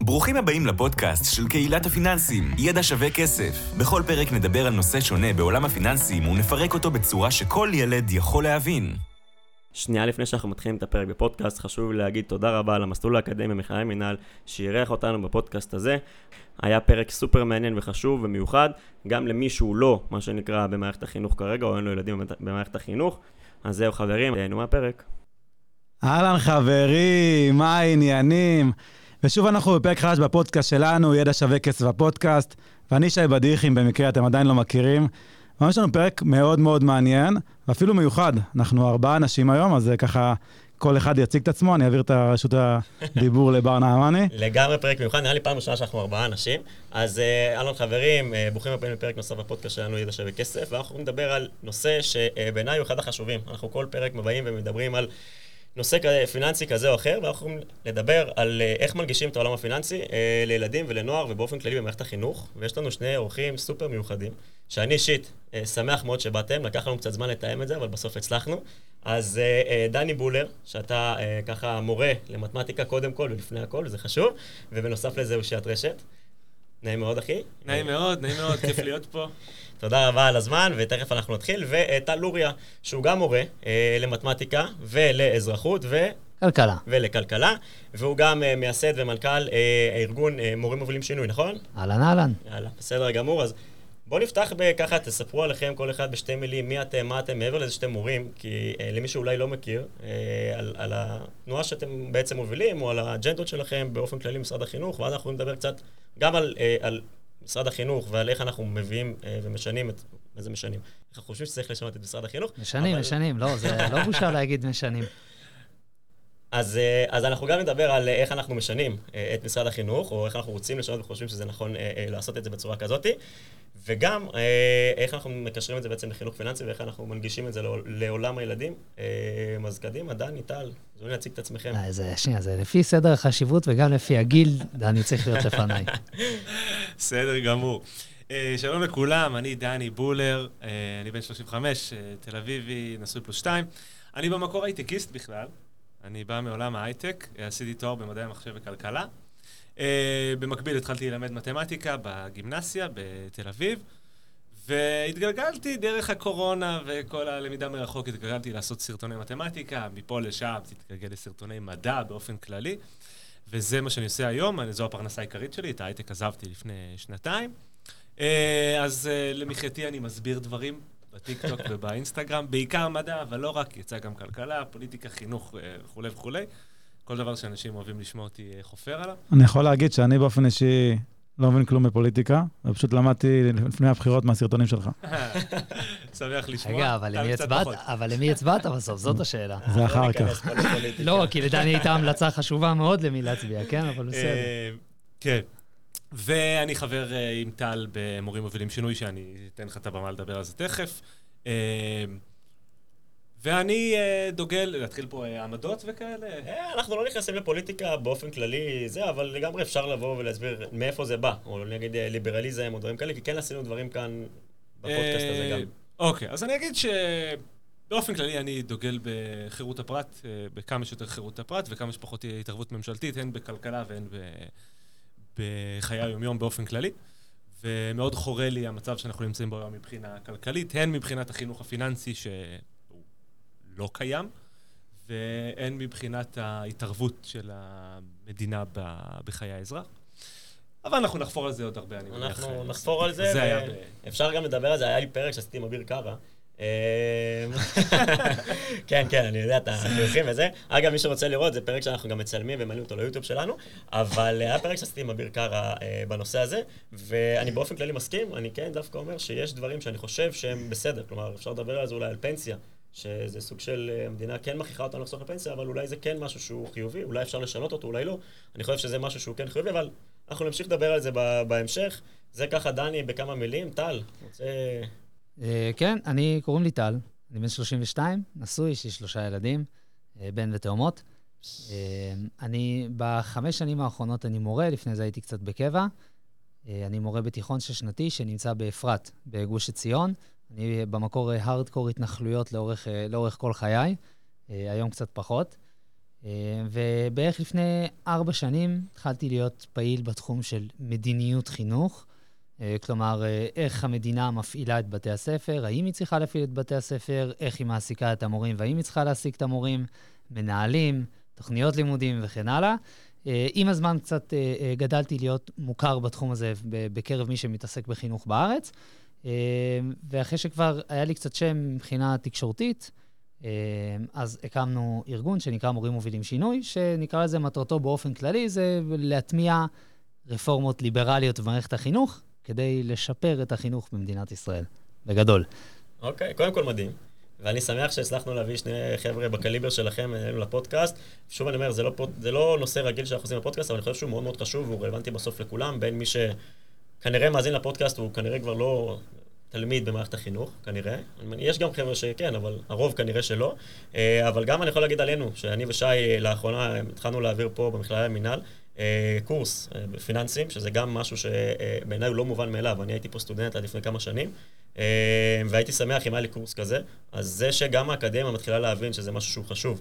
ברוכים הבאים לפודקאסט של קהילת הפיננסים, ידע שווה כסף. בכל פרק נדבר על נושא שונה בעולם הפיננסים ונפרק אותו בצורה שכל ילד יכול להבין. שנייה לפני שאנחנו מתחילים את הפרק בפודקאסט, חשוב להגיד תודה רבה למסלול האקדמי במכללה מינהל שאירח אותנו בפודקאסט הזה. היה פרק סופר מעניין וחשוב ומיוחד, גם למי שהוא לא, מה שנקרא, במערכת החינוך כרגע, או אין לו ילדים במערכת החינוך. אז זהו חברים, תהנו מהפרק. אהלן חברים, מה העניינים? ושוב אנחנו בפרק חדש בפודקאסט שלנו, ידע שווה כסף בפודקאסט, ואני שי בדיחים, במקרה אתם עדיין לא מכירים. ממש לנו פרק מאוד מאוד מעניין, ואפילו מיוחד. אנחנו 4 אנשים היום, אז ככה כל אחד יציג את עצמו, אני אעביר את רשות הדיבור לבר נעמני. לגמרי פרק מיוחד, נראה לי פעם ראשונה שאנחנו 4 אנשים. אז אהלן חברים, ברוכים הבאים לפרק נוסף בפודקאסט שלנו, ידע שווה כסף, ואנחנו נדבר על נושא שבעיניי הוא אחד החשובים. אנחנו כל פרק מבאים ומדברים על נושא פיננסי כזה או אחר, ואנחנו יכולים לדבר על איך מנגישים את העולם הפיננסי לילדים ולנוער ובאופן כללי במערכת החינוך. ויש לנו 2 אורחים סופר מיוחדים, שאני אישית שמח מאוד שבאתם, לקח לנו קצת זמן לתאם את זה, אבל בסוף הצלחנו. אז דני בולר, שאתה ככה מורה למתמטיקה קודם כל ולפני הכל, וזה חשוב, ובנוסף לזה הוא שיעת רשת. נעים מאוד אחי. נעים מאוד, כיף להיות פה. תודה רבה על הזמן, ותכף אנחנו נתחיל. וטל לוריה, שהוא גם מורה למתמטיקה ולאזרחות ולכלכלה, והוא גם מייסד ומנכ"ל הארגון מורים מובילים שינוי, נכון? אהלן. יאללה, בסדר גמור. אז בואו נפתח בככה, תספרו עליכם כל אחד בשתי מילים, מי אתם, מה אתם, מעבר לזה שאתם מורים, כי למי שאולי לא מכיר, על התנועה שאתם בעצם מובילים, או על האג'נדות שלכם באופן כללי משרד החינוך, ואז אנחנו נדבר קצת גם על משרד החינוך, ועל איך אנחנו מביאים ומשנים את... מה זה משנים? איך אנחנו חושבים שצריך לשנות את משרד החינוך? משנים, לא, זה לא בושה להגיד משנים. אז אנחנו גם נדבר על איך אנחנו משנים את משרד החינוך, או איך אנחנו רוצים לשנות וחושבים שזה נכון לעשות את זה בצורה כזאת, וגם איך אנחנו מקשרים את זה בעצם לחינוך פיננסי, ואיך אנחנו מנגישים את זה לעולם הילדים. אז קדימה, דני, טל, זו להציג את עצמכם. שנייה, זה לפי סדר החשיבות וגם לפי הגיל, דני צריך להיות לפניי. בסדר גמור. שלום לכולם, אני דני בולר, אני בן 35, תל אביבי, נשוי +2. אני במקור הייטקיסט בכלל. אני בא מעולם ההייטק, עשיתי תואר במדעי המחשב וכלכלה. במקביל התחלתי ללמד מתמטיקה בגימנסיה בתל אביב, והתגלגלתי דרך הקורונה וכל הלמידה מרחוק, התגלגלתי לעשות סרטוני מתמטיקה, מפה לשם, התגלגל לסרטוני מדע באופן כללי, וזה מה שאני עושה היום, זו הפרנסה העיקרית שלי, את ההייטק עזבתי לפני 2 אז למחייתי אני מסביר דברים, בטיקטוק ובאינסטגרם, בעיקר מדע, אבל לא רק, יצא גם כלכלה, פוליטיקה, חינוך וכו'. כל דבר שאנשים אוהבים לשמוע אותי חופר עליו. אני יכול להגיד שאני באופן אישי לא מבין כלום בפוליטיקה, ופשוט למדתי לפני הבחירות מהסרטונים שלך. שמח לשמוע. רגע, אבל למי הצבעת בסוף? זאת השאלה. זה אחר כך. לא, כי לדני הייתה המלצה חשובה מאוד למי להצביע, כן? אבל בסדר. כן. ואני חבר עם טל במורים מובילים שינוי, שאני אתן לך את הבמה לדבר על זה תכף. ואני דוגל, להתחיל פה עמדות וכאלה. אנחנו לא נכנסים לפוליטיקה באופן כללי, אבל לגמרי אפשר לבוא ולהסביר מאיפה זה בא, או נגיד ליברליזם או דברים כאלה, כי כן עשינו דברים כאן בפודקאסט הזה גם. אוקיי, אז אני אגיד שבאופן כללי אני דוגל בחירות הפרט, בכמה שיותר חירות הפרט, וכמה שפחות התערבות ממשלתית, הן בכלכלה והן בחיי היומיום באופן כללי, ומאוד חורה לי המצב שאנחנו נמצאים בו היום מבחינה כלכלית, הן מבחינת החינוך הפיננסי שהוא לא קיים, והן מבחינת ההתערבות של המדינה בחיי האזרח. אבל אנחנו נחפור על זה עוד הרבה, אני מניח. אנחנו נחפור על זה, אפשר גם לדבר על זה, היה לי פרק שעשיתי עם אביר קארה, כן, אני יודע, את החיוכים וזה. אגב, מי שרוצה לראות, זה פרק שאנחנו גם מצלמים ומעלים אותו ליוטיוב שלנו, אבל היה פרק שעשיתי עם אביר קארה בנושא הזה, ואני באופן כללי מסכים, אני כן דווקא אומר שיש דברים שאני חושב שהם בסדר, כלומר, אפשר לדבר על זה אולי על פנסיה, שזה סוג של המדינה כן מכריחה אותנו לחסוך לפנסיה, אבל אולי זה כן משהו שהוא חיובי, אולי אפשר לשנות אותו, אולי לא. אני חושב שזה משהו שהוא כן חיובי, אבל אנחנו נמשיך לדבר על זה בהמשך. זה ככה דני בכמה מילים. טל, רוצה... כן, קוראים לי טל, אני בן 32, נשוי, יש לי 3 ילדים, בן ותאומות. אני ב5 שנים האחרונות אני מורה, לפני זה הייתי קצת בקבע. אני מורה בתיכון 6-שנתי שנמצא באפרת, בגוש עציון. אני במקור הארדקור התנחלויות לאורך כל חיי, היום קצת פחות. ובערך לפני 4 שנים התחלתי להיות פעיל בתחום של מדיניות חינוך, כלומר, איך המדינה מפעילה את בתי הספר, האם היא צריכה להפעיל את בתי הספר, איך היא מעסיקה את המורים, והאם היא צריכה להעסיק את המורים, מנהלים, תוכניות לימודים וכן הלאה. עם הזמן קצת גדלתי להיות מוכר בתחום הזה בקרב מי שמתעסק בחינוך בארץ, ואחרי שכבר היה לי קצת שם מבחינה תקשורתית, אז הקמנו ארגון שנקרא מורים מובילים שינוי, שנקרא לזה מטרתו באופן כללי, זה להטמיע רפורמות ליברליות במערכת החינוך, כדי לשפר את החינוך במדינת ישראל, בגדול. אוקיי, קודם כל מדהים. ואני שמח שהצלחנו להביא שני חבר'ה בקליבר שלכם אלינו לפודקאסט. שוב אני אומר, זה לא נושא רגיל שאנחנו עושים בפודקאסט, אבל אני חושב שהוא מאוד מאוד חשוב, והוא רלוונטי בסוף לכולם, בין מי שכנראה מאזין לפודקאסט, הוא כנראה כבר לא תלמיד במערכת החינוך, כנראה. יש גם חבר'ה שכן, אבל הרוב כנראה שלא. אבל גם אני יכול להגיד עלינו, שאני ושי לאחרונה התחלנו להעביר פה במכללה למינהל, קורס בפיננסים, שזה גם משהו שבעיניי הוא לא מובן מאליו. אני הייתי פה סטודנט עד לפני כמה שנים, והייתי שמח אם היה לי קורס כזה. אז זה שגם האקדמיה מתחילה להבין שזה משהו שהוא חשוב,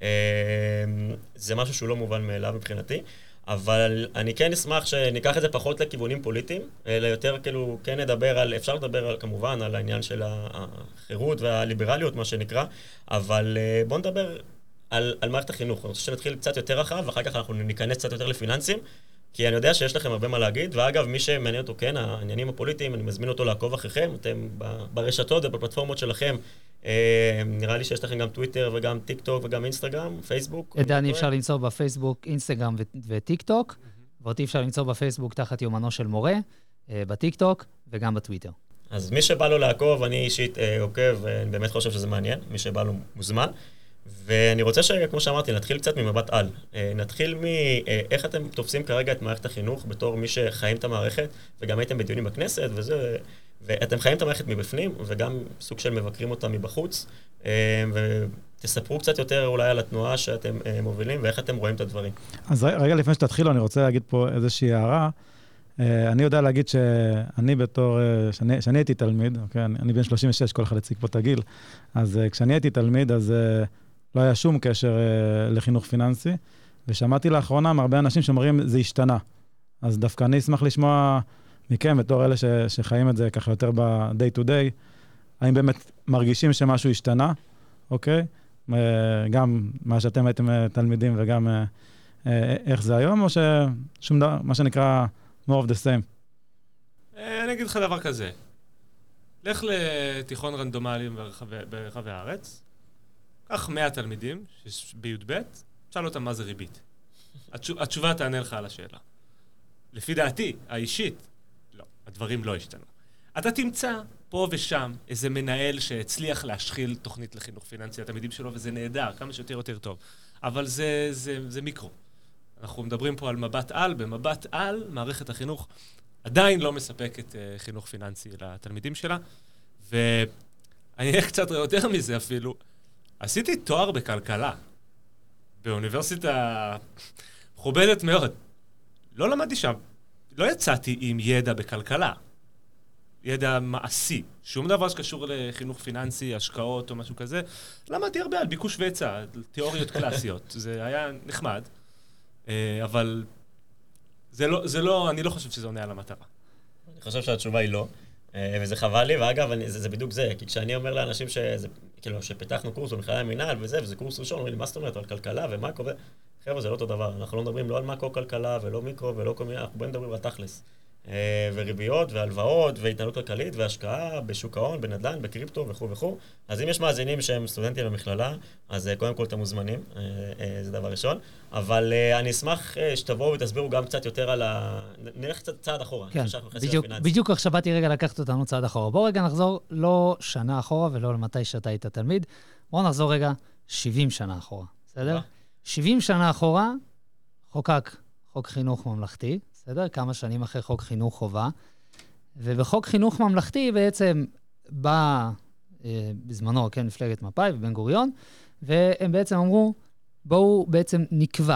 זה משהו שהוא לא מובן מאליו מבחינתי. אבל אני כן אשמח שניקח את זה פחות לכיוונים פוליטיים, אלא יותר כאילו כן נדבר על, אפשר לדבר על, כמובן על העניין של החירות והליברליות, מה שנקרא, אבל בואו נדבר על מערכת החינוך. אני רוצה שנתחיל קצת יותר רחב, ואחר כך אנחנו ניכנס קצת יותר לפיננסים, כי אני יודע שיש לכם הרבה מה להגיד, ואגב, מי שמעניין אותו כן, העניינים הפוליטיים, אני מזמין אותו לעקוב אחריכם, אתם ברשתות ובפלטפורמות שלכם, נראה לי שיש לכם גם טוויטר וגם טיק טוק וגם אינסטגרם, פייסבוק. את דני אפשר למצוא בפייסבוק, אינסטגרם וטיק טוק, ואותי אפשר למצוא בפייסבוק תחת יומנו של מורה, בטיק טוק וגם בטוויטר. אז מי שבא לו לעקוב, אני אישית עוקב, ואני באמת חושב שזה מעניין, מי שבא לו מוזמן. ואני רוצה שכמו שאמרתי, נתחיל קצת ממבט על. נתחיל מאיך אתם תופסים כרגע את מערכת החינוך בתור מי שחיים את המערכת, וגם הייתם בדיונים בכנסת, ואתם חיים את המערכת מבפנים, וגם סוג של מבקרים אותה מבחוץ, ותספרו קצת יותר אולי על התנועה שאתם מובילים, ואיך אתם רואים את הדברים. אז רגע לפני שתתחילו, אני רוצה להגיד פה איזושהי הערה. אני יודע להגיד שאני בתור, שאני הייתי תלמיד, אוקיי? אני בן 36, כל אחד הציג פה את הגיל, אז כשאני הייתי תלמיד, אז לא היה שום קשר לחינוך פיננסי, ושמעתי לאחרונה מהרבה אנשים שאומרים, זה השתנה. אז דווקא אני אשמח לשמוע מכם, בתור אלה שחיים את זה ככה יותר ב-day to day, האם באמת מרגישים שמשהו השתנה, אוקיי? גם מה שאתם הייתם תלמידים וגם איך זה היום, או ששום דבר, מה שנקרא more of the same? אני אגיד לך דבר כזה. לך לתיכון רנדומלי ברחבי הארץ, קח 100 תלמידים בי"ב, שאל אותם מה זה ריבית. התשובה תענה לך על השאלה. לפי דעתי, האישית, לא, הדברים לא השתנו. אתה תמצא פה ושם איזה מנהל שהצליח להשחיל תוכנית לחינוך פיננסי לתלמידים שלו, וזה נהדר, כמה שיותר יותר טוב. אבל זה מיקרו. אנחנו מדברים פה על מבט על, במבט על, מערכת החינוך עדיין לא מספקת חינוך פיננסי לתלמידים שלה, ואני אהיה קצת יותר מזה אפילו. עשיתי תואר בכלכלה, באוניברסיטה מכובדת מאוד. לא למדתי שם, לא יצאתי עם ידע בכלכלה, ידע מעשי, שום דבר שקשור לחינוך פיננסי, השקעות או משהו כזה. למדתי הרבה על ביקוש והיצע, תיאוריות קלאסיות, זה היה נחמד. אבל זה לא, אני לא חושב שזה עונה על המטרה. אני חושב שהתשובה היא לא, וזה חבל לי, ואגב, זה בדיוק זה, כי כשאני אומר לאנשים כאילו, שפתחנו קורס במכללה למינהל וזה קורס ראשון, אומרים לי, מה זאת אומרת, על כלכלה ומאקרו, חבר'ה, זה לא אותו דבר, אנחנו לא מדברים לא על מאקרו-כלכלה ולא מיקרו ולא כל מיני, אנחנו באים לדברים על תכלס. וריביות והלוואות והתנהלות כלכלית והשקעה בשוק ההון, בנדל"ן, בקריפטו וכו' וכו'. אז אם יש מאזינים שהם סטודנטים במכללה, אז קודם כל אתם מוזמנים, זה דבר ראשון. אבל אני אשמח שתבואו ותסבירו גם קצת יותר על נלך קצת צעד אחורה. כן, בדיוק עכשיו באתי רגע לקחת אותנו צעד אחורה. בואו רגע נחזור לא שנה אחורה ולא למתי שאתה היית תלמיד. בואו נחזור רגע 70 שנה אחורה, בסדר? 70 שנה אחורה חוקק חוק חינוך ממלכתי, בסדר? כמה שנים אחרי חוק חינוך חובה. ובחוק חינוך ממלכתי בעצם בא בזמנו, כן, מפלגת מפא"י ובן גוריון, והם בעצם אמרו, בואו בעצם נקבע,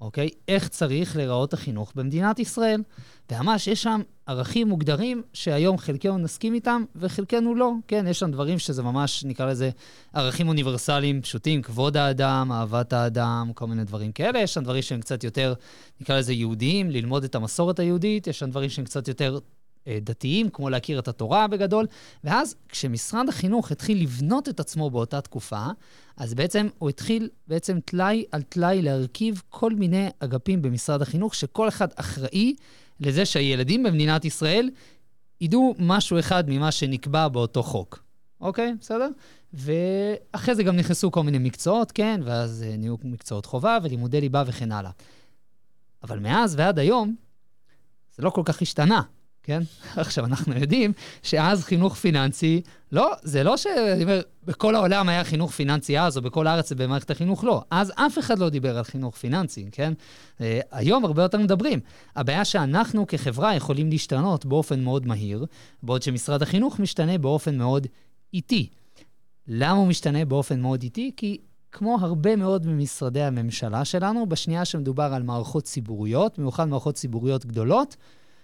אוקיי? איך צריך להיראות החינוך במדינת ישראל. וממש יש שם ערכים מוגדרים שהיום חלקנו נסכים איתם וחלקנו לא. כן, יש שם דברים שזה ממש, נקרא לזה, ערכים אוניברסליים פשוטים, כבוד האדם, אהבת האדם, כל מיני דברים כאלה. יש שם דברים שהם קצת יותר, נקרא לזה, יהודיים, ללמוד את המסורת היהודית. יש שם דברים שהם קצת יותר דתיים, כמו להכיר את התורה בגדול. ואז כשמשרד החינוך התחיל לבנות את עצמו באותה תקופה, אז בעצם הוא התחיל טלאי על טלאי להרכיב כל מיני אגפים במשרד החינוך, שכל אחד אחראי לזה שהילדים במדינת ישראל ידעו משהו אחד ממה שנקבע באותו חוק. אוקיי? בסדר? ואחרי זה גם נכנסו כל מיני מקצועות, כן? ואז נהיו מקצועות חובה ולימודי ליבה וכן הלאה. אבל מאז ועד היום, זה לא כל כך השתנה. כן? עכשיו, אנחנו יודעים שאז חינוך פיננסי, לא, זה לא אני אומר, בכל העולם היה חינוך פיננסי אז, או בכל הארץ במערכת החינוך, לא. אז אף אחד לא דיבר על חינוך פיננסי, כן? היום הרבה יותר מדברים. הבעיה שאנחנו כחברה יכולים להשתנות באופן מאוד מהיר, בעוד שמשרד החינוך משתנה באופן מאוד איטי. למה הוא משתנה באופן מאוד איטי? כי כמו הרבה מאוד ממשרדי הממשלה שלנו, בשנייה שמדובר על מערכות ציבוריות, במיוחד מערכות ציבוריות גדולות,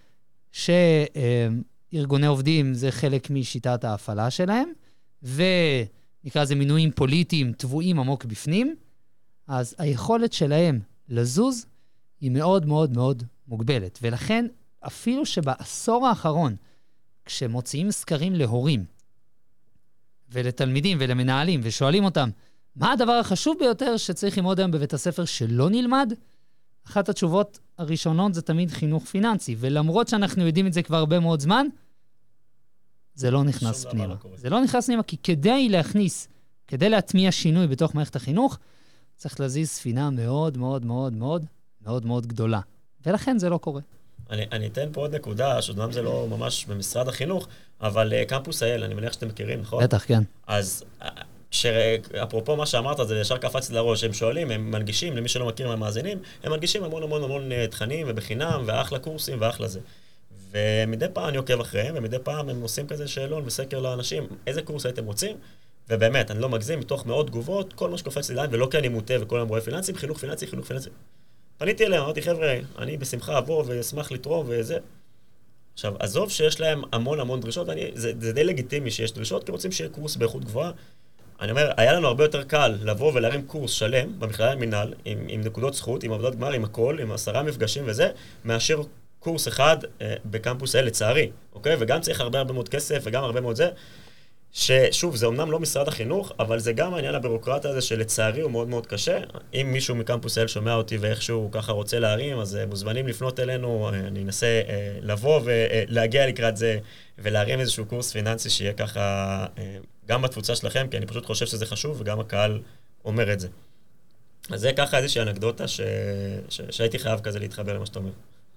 שארגוני עובדים זה חלק משיטת ההפעלה שלהם, ונקרא זה מינויים פוליטיים טבועים עמוק בפנים, אז היכולת שלהם לזוז היא מאוד מאוד מאוד מוגבלת. ולכן, אפילו שבעשור האחרון, כשמוציאים סקרים להורים, ולתלמידים ולמנהלים, ושואלים אותם, מה הדבר החשוב ביותר שצריך ללמוד היום בבית הספר שלא נלמד? אחת התשובות הראשונות זה תמיד חינוך פיננסי, ולמרות שאנחנו יודעים את זה כבר הרבה מאוד זמן, זה לא נכנס פנימה. זה לא נכנס פנימה, כי כדי להטמיע שינוי בתוך מערכת החינוך, צריך להזיז ספינה מאוד מאוד מאוד מאוד מאוד מאוד גדולה. ולכן זה לא קורה. אני אתן פה עוד נקודה, שאומנם זה לא ממש במשרד החינוך, אבל קמפוס אייל, אני מניח שאתם מכירים, נכון? בטח, כן. אז אפרופו מה שאמרת, זה ישר קפץ לראש, הם שואלים, הם מנגישים, למי שלא מכיר מהמאזינים, הם מנגישים המון המון המון תכנים ובחינם, ואחלה קורסים ואחלה זה. ומדי פעם אני עוקב אחריהם, ומדי פעם הם עושים כזה שאלון וסקר לאנשים, איזה קורס הייתם רוצים? ובאמת, אני לא מגזים, מתוך מאות תגובות, כל מה שקופץ לי ליין, ולא כי אני מוטה וכל הם רואה פיננסים, חינוך פיננסי, חינוך פיננסי. פניתי אליהם, אמרתי, חבר'ה, אני בשמחה אבוא ואשמח לתרום וזה. עכשיו, עזוב שיש להם המון המון דרישות, זה די לגיטימי שיש דרישות, כי רוצים שיהיה קורס באיכות גבוהה. אני אומר, היה לנו הרבה יותר קל לבוא ולהרים קורס שלם במכללה למינהל, עם נקודות זכות, עם עבודת גמר, עם הכל, עם 10 מפגשים וזה, מאשר קורס אחד בקמפוס אל, לצערי, אוקיי? וגם צריך הרבה מאוד כסף וגם הרבה מאוד זה, ששוב, זה אמנם לא משרד החינוך, אבל זה גם העניין הבירוקרטיה הזה שלצערי הוא מאוד מאוד קשה. אם מישהו מקמפוס אל שומע אותי ואיכשהו ככה רוצה להרים, אז מוזמנים לפנות אלינו, אני אנסה לבוא ולהגיע לקראת זה ולהרים איזשהו קורס פיננסי שיהיה ככה גם בתפוצה שלכם, כי אני פשוט חושב שזה חשוב וגם הקהל אומר את זה. אז זה ככה איזושהי אנקדוטה שהייתי חייב כזה להתחבר למה שאתה אומר.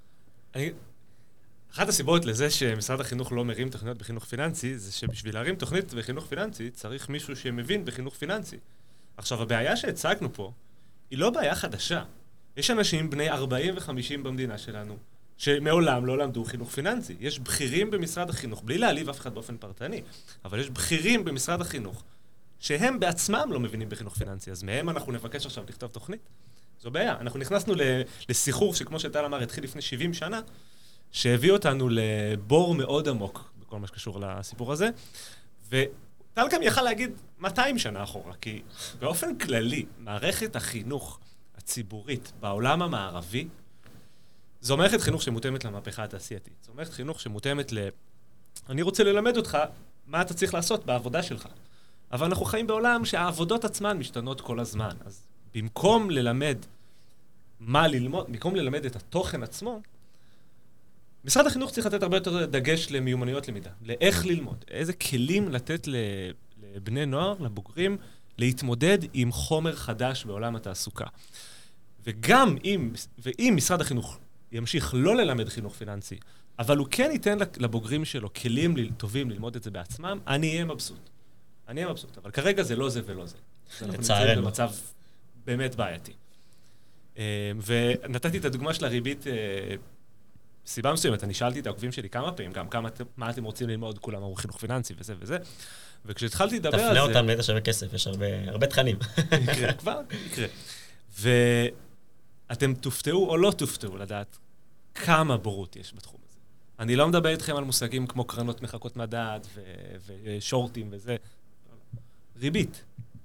אחת הסיבות לזה שמשרד החינוך לא מרים תוכניות בחינוך פיננסי, זה שבשביל להרים תוכנית בחינוך פיננסי, צריך מישהו שמבין בחינוך פיננסי. עכשיו, הבעיה שהצגנו פה, היא לא בעיה חדשה. יש אנשים בני 40 ו-50 במדינה שלנו, שמעולם לא למדו חינוך פיננסי. יש בכירים במשרד החינוך, בלי להעליב אף אחד באופן פרטני, אבל יש בכירים במשרד החינוך, שהם בעצמם לא מבינים בחינוך פיננסי. אז מהם אנחנו נבקש עכשיו לכתוב תוכנית. זו בעיה. אנחנו נכנסנו לסיחור שכמו שטל אמר, התחיל לפני 70 שנה, שהביא אותנו לבור מאוד עמוק בכל מה שקשור לסיפור הזה, וטל גם יכל להגיד 200 שנה אחורה, כי באופן כללי, מערכת החינוך הציבורית בעולם המערבי, זו מערכת חינוך שמותאמת למהפכה התעשייתית. זו מערכת חינוך שמותאמת אני רוצה ללמד אותך מה אתה צריך לעשות בעבודה שלך. אבל אנחנו חיים בעולם שהעבודות עצמן משתנות כל הזמן. אז במקום ללמד מה ללמוד, במקום ללמד את התוכן עצמו, משרד החינוך צריך לתת הרבה יותר דגש למיומנויות למידה, לאיך ללמוד, איזה כלים לתת לבני נוער, לבוגרים, להתמודד עם חומר חדש בעולם התעסוקה. וגם אם משרד החינוך ימשיך לא ללמד חינוך פיננסי, אבל הוא כן ייתן לבוגרים שלו כלים טובים ללמוד את זה בעצמם, אני אהיה מבסוט. אבל כרגע זה לא זה ולא זה. אנחנו נמצאים במצב באמת בעייתי. ונתתי את הדוגמה של הריבית סיבה מסוימת, אני שאלתי את העוקבים שלי כמה פעמים, גם מה אתם רוצים ללמוד, כולם אמרו חינוך פיננסי וזה וזה, וכשהתחלתי לדבר על זה... תפנה אותם לידע שווה כסף, יש הרבה תכנים. יקרה, כבר יקרה. אתם תופתעו או לא תופתעו לדעת כמה בורות יש בתחום הזה. אני לא מדבר איתכם על מושגים כמו קרנות מחלקות מדד ושורטים וזה. ריבית.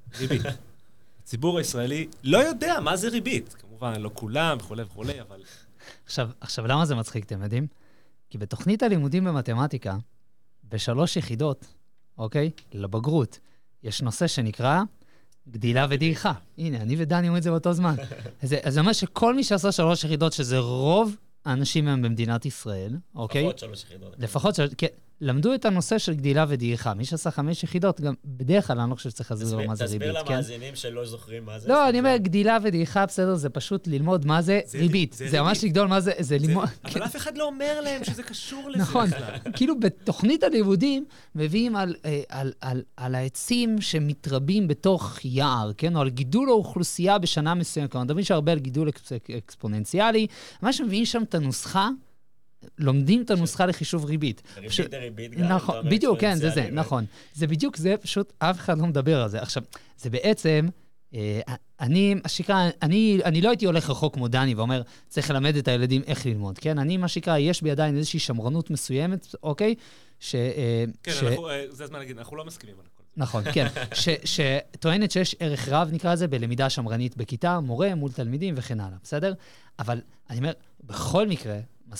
הציבור הישראלי לא יודע מה זה ריבית. כמובן, לא כולם וכו', אבל... עכשיו, למה זה מצחיק, אתם יודעים? כי בתוכנית הלימודים במתמטיקה, ב3 יחידות, אוקיי? לבגרות, יש נושא שנקרא גדילה ודעיכה. הנה, אני ודני אומרים את זה באותו זמן. זה אומר שכל מי שעשה 3 יחידות, שזה רוב האנשים הם במדינת ישראל, אוקיי? לפחות 3 יחידות. לפחות 3, כן. למדו את הנושא של גדילה ודעיכה. מי שעשה 5 יחידות, גם בדרך כלל אני לא חושב שצריך להסביר לו מה זה ריבית, כן? תסביר למאזינים שלא זוכרים מה זה. לא, אני אומר, גדילה ודעיכה, בסדר, זה פשוט ללמוד מה זה ריבית. זה ממש לגדול מה זה ללמוד... אבל אף אחד לא אומר להם שזה קשור לזה. נכון, כאילו בתוכנית הלימודים מביאים על העצים שמתרבים בתוך יער, כן? או על גידול האוכלוסייה בשנה מסוימת. כלומר, מדברים שהרבה על גידול אקספוננציאלי. ממש מביאים שם את הנוסחה, לומדים את הנוסחה לחישוב ריבית. ריבית גם. נכון, בדיוק, כן, זה, נכון. זה בדיוק, זה פשוט, אף אחד לא מדבר על זה. עכשיו, זה בעצם, אני לא הייתי הולך רחוק כמו דני ואומר, צריך ללמד את הילדים איך ללמוד, כן? אני, מה שקרה, יש בידי איזושהי שמרנות מסוימת, אוקיי? כן, זה הזמן להגיד, אנחנו לא מסכימים על הכל. נכון, כן. שטוענת שיש ערך רב, נקרא לזה, בלמידה שמרנית בכיתה, מורה מול תלמידים וכן הלאה, בסדר? אבל אני אומר, בכל מקרה,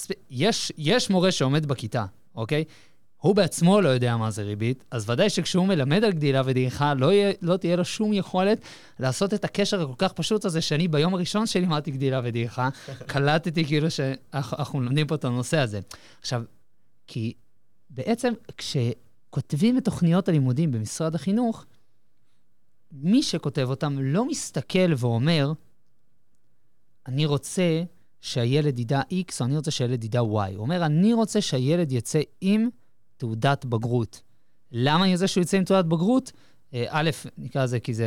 יש מורה שעומד בכיתה, אוקיי? הוא בעצמו לא יודע מה זה ריבית, אז ודאי שכשהוא מלמד על גדילה ודעיכה, לא תהיה לו שום יכולת לעשות את הקשר הכל כך פשוט הזה, שאני ביום הראשון שלימדתי גדילה ודעיכה, קלטתי כאילו שאנחנו לומדים פה את הנושא הזה. עכשיו, כי בעצם כשכותבים את תוכניות הלימודים במשרד החינוך, מי שכותב אותם לא מסתכל ואומר, אני רוצה שהילד ידע X, או אני רוצה שהילד ידע Y. הוא אומר, אני רוצה שהילד יצא עם תעודת בגרות. למה אני רוצה שהוא יצא עם תעודת בגרות? א', נקרא לזה כי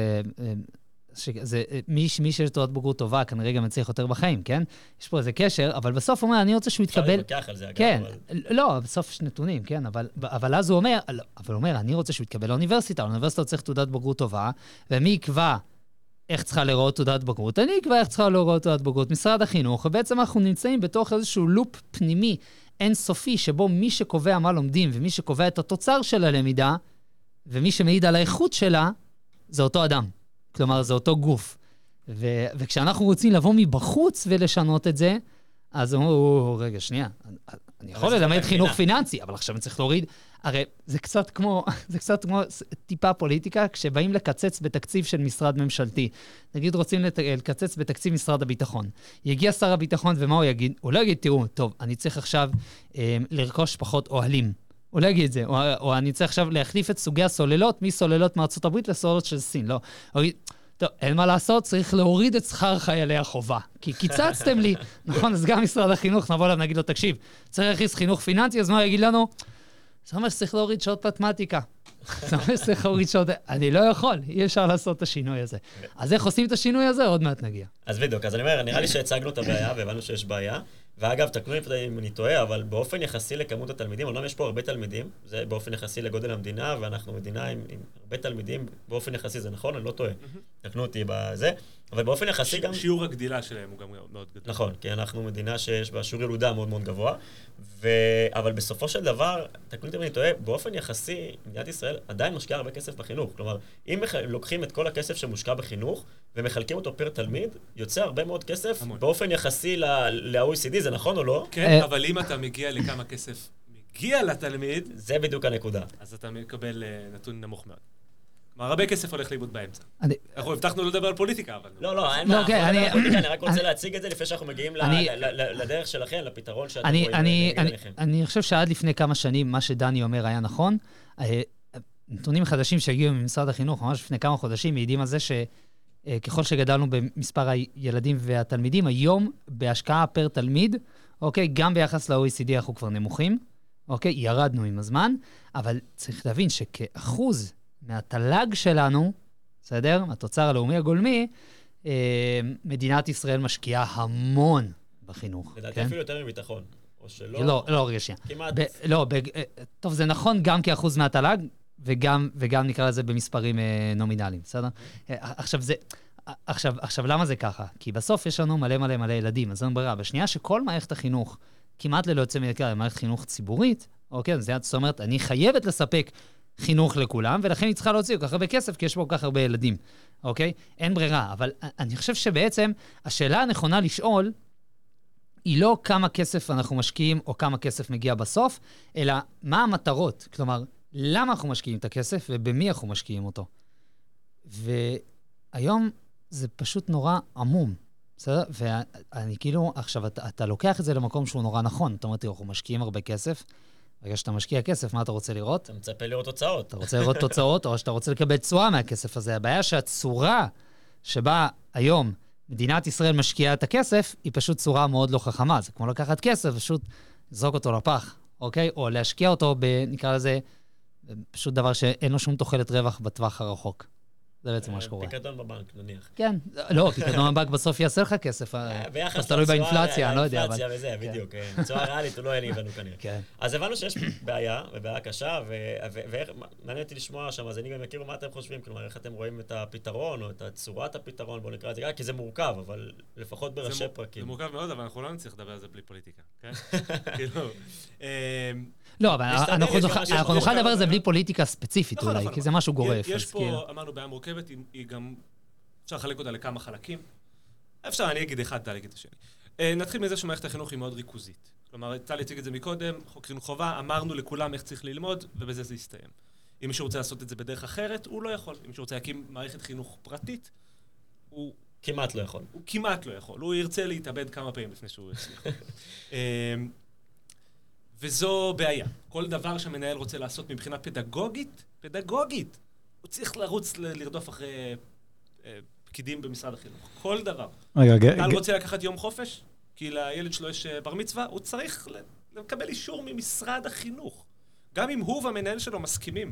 זה מי שיש תעודת בגרות טובה, כנראה גם יצליח יותר בחיים, כן? יש פה איזה קשר, אבל בסוף הוא אומר, אני רוצה שהוא יתקבל... אפשר להתווכח על זה, אגב. כן, לא, בסוף יש נתונים, כן, אבל אז הוא אומר, אני רוצה שהוא יתקבל לאוניברסיטה, לאוניברסיטה הוא צריך תעודת בגרות טובה, ומי יקבע איך צריכה לראות תעודת בגרות? אני אקבע איך צריכה לראות תעודת בגרות. משרד החינוך, ובעצם אנחנו נמצאים בתוך איזשהו לופ פנימי אינסופי, שבו מי שקובע מה לומדים, ומי שקובע את התוצר של הלמידה, ומי שמעיד על האיכות שלה, זה אותו אדם. כלומר, זה אותו גוף. וכשאנחנו רוצים לבוא מבחוץ ולשנות את זה, אז אומרים, רגע, שנייה, אני יכול ללמד חינוך פיננסי, אבל עכשיו אני צריך להוריד... הרי זה קצת כמו טיפה פוליטיקה, כשבאים לקצץ בתקציב של משרד ממשלתי. נגיד רוצים לקצץ בתקציב משרד הביטחון. יגיע שר הביטחון, ומה הוא יגיד? הוא לא יגיד, תראו, טוב, אני צריך עכשיו לרכוש פחות אוהלים. הוא לא יגיד את זה. או אני צריך עכשיו להחליף את סוגי הסוללות, מסוללות מארצות הברית לסוללות של סין. לא. הוא יגיד, טוב, אין מה לעשות, צריך להוריד את שכר חיילי החובה. כי קיצצתם לי. נכון, אז גם משרד החינוך, נבוא אליו, נגיד לו, תקשיב, צריך להכניס חינוך פיננסי, אז מה יגיד לנו? זה אומר שצריך להוריד שעות מתמטיקה. זה אומר שצריך להוריד שעות... אני לא יכול, אי אפשר לעשות את השינוי הזה. אז איך עושים את השינוי הזה? עוד מעט נגיע. אז בדיוק, אז אני אומר, נראה לי שהצגנו את הבעיה, והבנו שיש בעיה. ואגב, תקנו לי אם אני טועה, אבל באופן יחסי לכמות התלמידים, אומנם יש פה הרבה תלמידים, זה באופן יחסי לגודל המדינה, ואנחנו מדינה עם הרבה תלמידים, באופן יחסי זה נכון, אני לא טועה. תקנו אותי בזה, אבל באופן יחסי גם... שיעור הגדילה שלהם הוא גם מאוד גדול. נכון, כי אנחנו מדינה שיש בה שיעור ילודה מאוד מאוד גבוה, אבל בסופו של דבר, תקנו אותי אם אני טועה, באופן יחסי, מדינת ישראל עדיין משקיעה הרבה כסף בחינוך. כלומר, אם לוקחים את כל הכסף שמושקע בחינוך, ומחלקים אותו פר תלמיד, יוצא הרבה מאוד כסף באופן יחסי ל-OECD, זה נכון או לא? כן, אבל אם אתה מגיע לכמה כסף מגיע לתלמיד... זה בדיוק הנקודה. אז אתה מקבל נתון נמוך מאוד. כלומר, הרבה כסף הולך לאיבוד באמצע. אנחנו הבטחנו לדבר על פוליטיקה, אבל... לא, אין מה, אני רק רוצה להציג את זה לפני שאנחנו מגיעים לדרך שלכם, לפתרון שאתם רואים עליכם. אני חושב שעד לפני כמה שנים, מה שדני אומר היה נכון. נתונים חדשים שהגיעו ממשרד החינוך, ממש לפני כמה חודשים, מעידים על זה ככל שגדלנו במספר הילדים והתלמידים, היום בהשקעה פר תלמיד, אוקיי, גם ביחס ל-OECD אנחנו כבר נמוכים, אוקיי, ירדנו עם הזמן, אבל צריך להבין שכאחוז מהתל"ג שלנו, בסדר? התוצר הלאומי הגולמי, מדינת ישראל משקיעה המון בחינוך. לדעתי אפילו יותר מביטחון, או שלא... לא, רגע שנייה. כמעט... טוב, זה נכון גם כאחוז מהתל"ג, וגם נקרא לזה במספרים נומינליים, בסדר? עכשיו עכשיו, למה זה ככה? כי בסוף יש לנו מלא ילדים, אז אין ברירה. בשנייה שכל מערכת החינוך, כמעט ללא יוצא מן הכלל, מערכת חינוך ציבורית, אוקיי? זאת אומרת, אני חייבת לספק חינוך לכולם, ולכן היא צריכה להוציא כל כך הרבה כסף, כי יש פה כל כך הרבה ילדים, אוקיי? אין ברירה. אבל אני חושב שבעצם השאלה הנכונה לשאול, היא לא כמה כסף אנחנו משקיעים, או כמה כסף מגיע בסוף, אלא מה המטרות. כלומר, למה אנחנו משקיעים את הכסף, ובמי אנחנו משקיעים אותו. והיום זה פשוט נורא עמום, בסדר? ואני כאילו, עכשיו, אתה לוקח את זה למקום שהוא נורא נכון. אתה אומר, תראו, אנחנו משקיעים הרבה כסף, ברגע שאתה משקיע כסף, מה אתה רוצה לראות? אתה מצפה לראות תוצאות. אתה רוצה לראות תוצאות, או שאתה רוצה לקבל צורה מהכסף הזה. הבעיה שהצורה שבה היום מדינת ישראל משקיעה את הכסף, היא פשוט צורה מאוד לא חכמה. זה כמו לקחת כסף, פשוט לזרוק אותו לפח, אוקיי? או להשקיע אותו נקרא לזה, פשוט דבר שאין לו שום תוחלת רווח בטווח הרחוק. זה בעצם מה שקורה. פיקדון בבנק, נניח. כן, לא, פיקדון בבנק בסוף יעשה לך כסף. ביחס תלוי באינפלציה, אני לא יודע. האינפלציה וזה, בדיוק. צורה ריאלית, הוא לא יהיה לנו כנראה. אז הבנו שיש בעיה, ובעיה קשה, ומעניין אותי לשמוע שהמאזינים גם יכירו מה אתם חושבים, כלומר, איך אתם רואים את הפתרון, או את צורת הפתרון, בואו נקרא את זה, כי זה מורכב, אבל לפחות בראשי פרקים. זה מורכב מאוד, אבל אנחנו לא נצליח לדבר על זה בלי פוליטיקה, כן? כאילו... לא, אבל אנחנו נוכל לדבר על זה בלי פוליטיקה ספציפית אולי, כי זה משהו גורף. יש פה, אמרנו, בעיה מורכבת, היא גם, אפשר לחלק אותה לכמה חלקים. אפשר, אני אגיד אחד, אתה אגיד את השני. נתחיל מזה שמערכת החינוך היא מאוד ריכוזית. כלומר, טל הציג את זה מקודם, חוק חינוך חובה, אמרנו לכולם איך צריך ללמוד, ובזה זה יסתיים. אם מישהו רוצה לעשות את זה בדרך אחרת, הוא לא יכול. אם מישהו רוצה להקים מערכת חינוך פרטית, הוא כמעט לא יכול. הוא כמעט לא יכול. הוא ירצה להתאבד כמה פעמים לפני שהוא יצליח. וזו בעיה. כל דבר שהמנהל רוצה לעשות מבחינה פדגוגית, הוא צריך לרדוף אחרי פקידים במשרד החינוך. כל דבר. טל רוצה לקחת יום חופש, כי לילד שלו יש בר מצווה, הוא צריך לקבל אישור ממשרד החינוך. גם אם הוא והמנהל שלו מסכימים.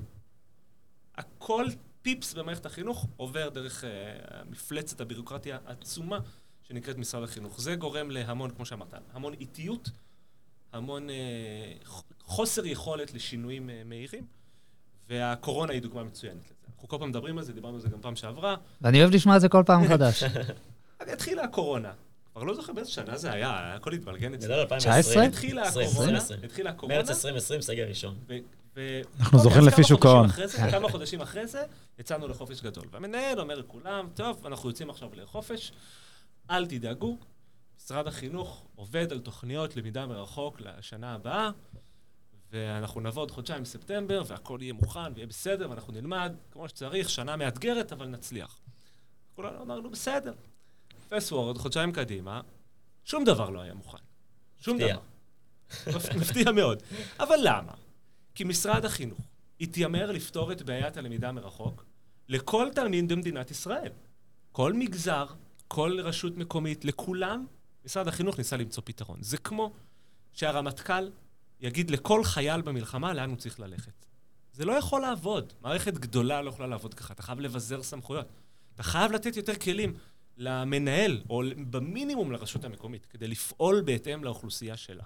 הכל פיפס במערכת החינוך עובר דרך מפלצת הבירוקרטיה העצומה שנקראת משרד החינוך. זה גורם להמון, כמו שאמרת, המון איטיות, המון חוסר יכולת לשינויים מהירים, והקורונה היא דוגמה מצוינת לזה. אנחנו כל פעם מדברים על זה, דיברנו על זה גם פעם שעברה. ואני אוהב לשמוע את זה כל פעם חדש. התחילה הקורונה. כבר לא זוכר באיזה שנה זה היה, הכל התבלגן אצלנו. זה לא 2020. התחילה הקורונה. מרץ 2020, סגר ראשון. אנחנו זוכרים לפי שוק ההון. כמה חודשים אחרי זה, יצאנו לחופש גדול. והמנהל אומר לכולם, טוב, אנחנו יוצאים עכשיו לחופש, אל תדאגו, משרד החינוך עובד על תוכניות למידה מרחוק לשנה הבאה, ואנחנו נעבוד חודשיים בספטמבר, והכל יהיה מוכן ויהיה בסדר, ואנחנו נלמד כמו שצריך, שנה מאתגרת, אבל נצליח. כולנו אמרנו, בסדר. פסוורד, חודשיים קדימה, שום דבר לא היה מוכן. שום דבר. מפתיע מאוד. אבל למה? כי משרד החינוך התיימר לפתור את בעיית הלמידה מרחוק לכל תלמיד במדינת ישראל. כל מגזר, כל רשות מקומית, לכולם, משרד החינוך ניסה למצוא פתרון. זה כמו שהרמטכ"ל יגיד לכל חייל במלחמה לאן הוא צריך ללכת. זה לא יכול לעבוד. מערכת גדולה לא יכולה לעבוד ככה. אתה חייב לבזר סמכויות. אתה חייב לתת יותר כלים למנהל, או במינימום לרשות המקומית, כדי לפעול בהתאם לאוכלוסייה שלה.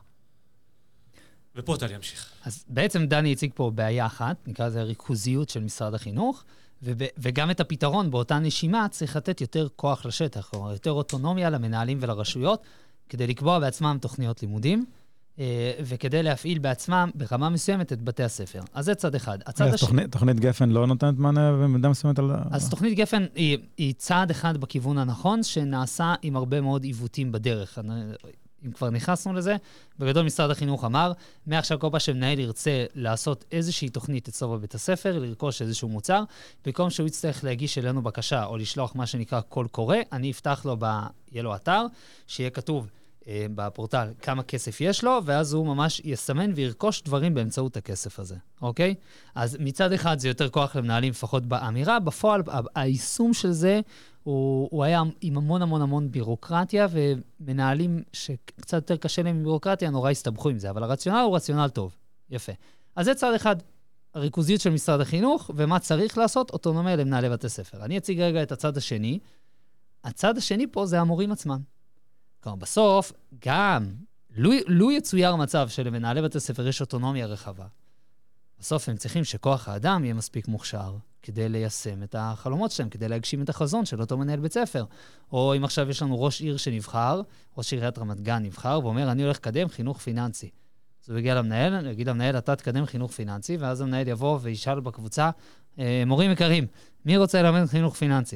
ופה טל ימשיך. אז בעצם דני הציג פה בעיה אחת, נקרא לזה ריכוזיות של משרד החינוך, וגם את הפתרון באותה נשימה צריך לתת יותר כוח לשטח, כלומר יותר אוטונומיה למנהלים ולרשויות, כדי לקבוע בעצמם תוכניות לימודים, וכדי להפעיל בעצמם ברמה מסוימת את בתי הספר. אז זה צד אחד. תוכנית גפן לא נותנת מענה במידה מסוימת על... אז תוכנית גפן היא צעד אחד בכיוון הנכון, שנעשה עם הרבה מאוד עיוותים בדרך. אם כבר נכנסנו לזה, בגדול משרד החינוך אמר, מעכשיו כל פעם שמנהל ירצה לעשות איזושהי תוכנית אצלו בבית הספר, לרכוש איזשהו מוצר, במקום שהוא יצטרך להגיש אלינו בקשה, או לשלוח מה שנקרא קול קורא, אני אפתח לו, יהיה לו אתר, שיהיה כתוב בפורטל כמה כסף יש לו, ואז הוא ממש יסמן וירכוש דברים באמצעות הכסף הזה, אוקיי? אז מצד אחד זה יותר כוח למנהלים, לפחות באמירה, בפועל היישום של זה, הוא היה עם המון המון המון בירוקרטיה, ומנהלים שקצת יותר קשה להם עם בירוקרטיה, נורא הסתבכו עם זה, אבל הרציונל הוא רציונל טוב. יפה. אז זה צד אחד, הריכוזיות של משרד החינוך, ומה צריך לעשות? אוטונומיה למנהלי בתי ספר. אני אציג רגע את הצד השני. הצד השני פה זה המורים עצמם. כלומר, בסוף, גם, לו יצויר מצב שלמנהלי בתי ספר יש אוטונומיה רחבה. בסוף הם צריכים שכוח האדם יהיה מספיק מוכשר, כדי ליישם את החלומות שלהם, כדי להגשים את החזון של אותו מנהל בית ספר. או אם עכשיו יש לנו ראש עיר שנבחר, ראש עיריית רמת גן נבחר, ואומר, אני הולך לקדם חינוך פיננסי. אז הוא יגיע למנהל, יגיד למנהל, אתה תקדם חינוך פיננסי, ואז המנהל יבוא וישאל בקבוצה, מורים יקרים, מי רוצה ללמד חינוך פיננסי?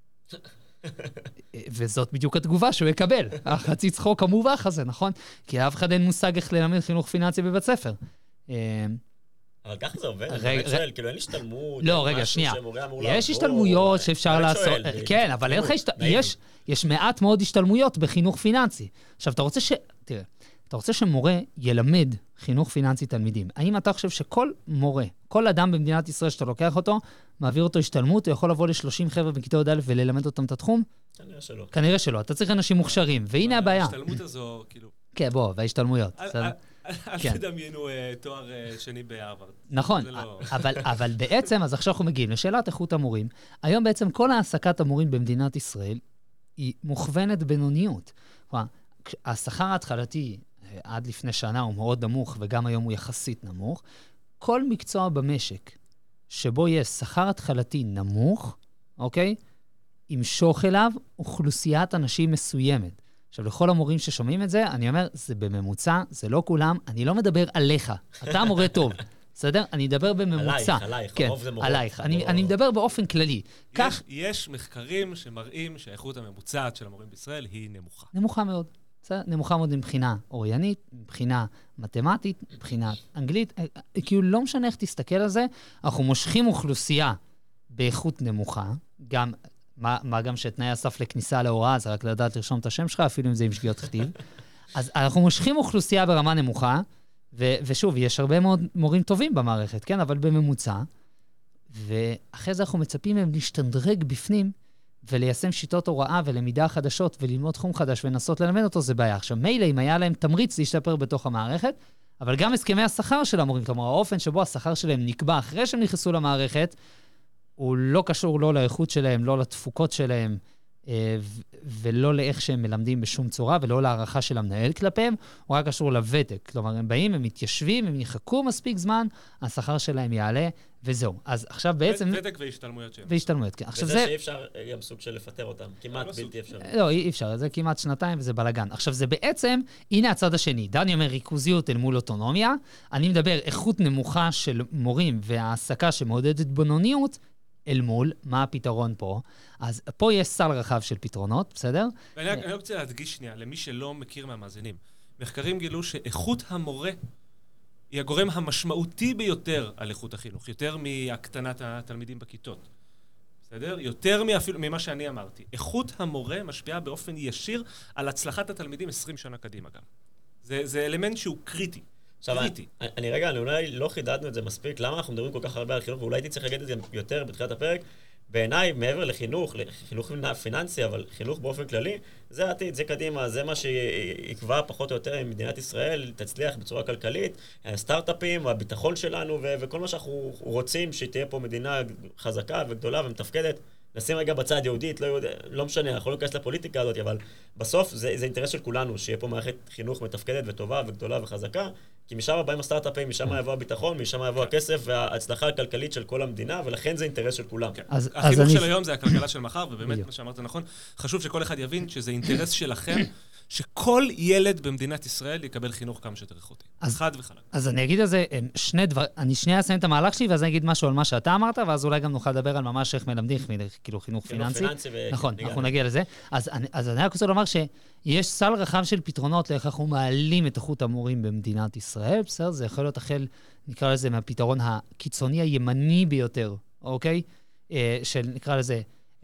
וזאת בדיוק התגובה שהוא יקבל. החצי צחוק המובך הזה, נכון? כי לאף אחד אין מושג איך ללמד חינוך פיננסי בבית ספר. אבל ככה זה עובד, אני באמת שואל, כאילו אין השתלמות, לא, רגע, שנייה. יש השתלמויות שאפשר לעשות, כן, אבל יש מעט מאוד השתלמויות בחינוך פיננסי. עכשיו, תראה, אתה רוצה שמורה ילמד חינוך פיננסי תלמידים. האם אתה חושב שכל מורה, כל אדם במדינת ישראל שאתה לוקח אותו, מעביר אותו השתלמות, הוא יכול לבוא ל-30 חבר'ה בכיתה י"א וללמד אותם את התחום? כנראה שלא. כנראה שלא, אתה צריך אנשים מוכשרים, והנה הבעיה. ההשתלמות הזו, כאילו... כן, וההשתלמויות. אל תדמיינו תואר שני בהרווארד. נכון, אבל בעצם, אז עכשיו אנחנו מגיעים לשאלת איכות המורים. היום בעצם כל העסקת המורים במדינת ישראל היא מוכוונת בינוניות. כלומר, השכר ההתחלתי עד לפני שנה הוא מאוד נמוך, וגם היום הוא יחסית נמוך. כל מקצוע במשק שבו יש שכר התחלתי נמוך, אוקיי? ימשוך אליו אוכלוסיית אנשים מסוימת. עכשיו, לכל המורים ששומעים את זה, אני אומר, זה בממוצע, זה לא כולם, אני לא מדבר עליך. אתה מורה טוב, בסדר? אני מדבר בממוצע. עלייך, כן, הרוב זה מורות. עלייך. אני מדבר באופן כללי. יש מחקרים שמראים שהאיכות הממוצעת של המורים בישראל היא נמוכה. נמוכה מאוד. נמוכה מאוד מבחינה אוריינית, מבחינה מתמטית, מבחינה אנגלית. כאילו לא משנה איך תסתכל על זה, אנחנו מושכים אוכלוסייה באיכות נמוכה, מה גם שתנאי הסף לכניסה להוראה, זה רק לדעת לרשום את השם שלך, אפילו אם זה עם שגיאות כתיב. אז אנחנו מושכים אוכלוסייה ברמה נמוכה, ושוב, יש הרבה מאוד מורים טובים במערכת, כן? אבל בממוצע, ואחרי זה אנחנו מצפים מהם להשתדרג בפנים, וליישם שיטות הוראה ולמידה חדשות, וללמוד תחום חדש ולנסות ללמד אותו, זה בעיה. עכשיו, מילא אם היה להם תמריץ להשתפר בתוך המערכת, אבל גם הסכמי השכר של המורים, כלומר, האופן שבו השכר שלהם נקבע אחרי שהם נכנסו למערכת, הוא לא קשור לא לאיכות שלהם, לא לתפוקות שלהם, ולא לאיך שהם מלמדים בשום צורה, ולא להערכה של המנהל כלפיהם, הוא רק קשור לוותק. כלומר, הם באים, הם מתיישבים, הם יחכו מספיק זמן, השכר שלהם יעלה, וזהו. אז עכשיו בעצם... ותק והשתלמויות שהם. והשתלמויות, כן. וזה שאי אפשר גם סוג של לפטר אותם, כמעט בלתי אפשר. לא, אי אפשר, זה כמעט שנתיים וזה בלגן. עכשיו, זה בעצם, הנה הצד השני. דני אומר ריכוזיות אל מול אוטונומיה, אני מדבר איכות נמוכה של מורים והעסקה שמעודדת בינוניות, אל מול, מה הפתרון פה? אז פה יש סל רחב של פתרונות, בסדר? אני רוצה להדגיש שנייה, למי שלא מכיר מהמאזינים. מחקרים גילו שאיכות המורה היא הגורם המשמעותי ביותר על איכות החינוך, יותר מהקטנת התלמידים בכיתות. בסדר? יותר ממה שאני אמרתי. איכות המורה משפיעה באופן ישיר על הצלחת התלמידים 20 שנה קדימה גם. זה אלמנט שהוא קריטי. עכשיו, אני אולי לא חידדנו את זה מספיק, למה אנחנו מדברים כל כך הרבה על חינוך, ואולי הייתי צריך להגיד את זה יותר בתחילת הפרק, בעיניי, מעבר לחינוך פיננסי, אבל חינוך באופן כללי, זה העתיד, זה קדימה, זה מה שיקבע פחות או יותר עם מדינת ישראל, תצליח בצורה כלכלית, הסטארט-אפים, הביטחון שלנו, וכל מה שאנחנו רוצים, שתהיה פה מדינה חזקה וגדולה ומתפקדת, נשים רגע בצד יהודית, לא משנה, אנחנו לא ניכנס לפוליטיקה הזאת, אבל בסוף זה אינטרס של כולנו, שיהיה פה מערכת חינוך מתפקדת וטובה וגדולה וחזקה, כי משם באים הסטארט-אפים, משם יבוא הביטחון, משם יבוא הכסף וההצלחה הכלכלית של כל המדינה, ולכן זה אינטרס של כולם. החינוך של היום זה הכלכלה של מחר, ובאמת מה שאמרת נכון, חשוב שכל אחד יבין שזה אינטרס שלכם, שכל ילד במדינת ישראל יקבל חינוך כמה שיותר איכותי. חד וחלק. אז אני אגיד על זה שני דבר, אני שנייה אסיים את המהלך שלי, ואז אני אגיד משהו על מה שאתה אמרת, ואז אולי גם נוכל לדבר על ממש איך מלמדים, כאילו חינוך פיננסי. נכון, אנחנו נגיע לזה. אז אני רק רוצה לומר שיש סל רחב של פתרונות לאיך אנחנו מעלים את איכות המורים במדינת ישראל, בסדר? זה יכול להיות החל, נקרא לזה, מהפתרון הקיצוני הימני ביותר, אוקיי? של, נקרא לזה,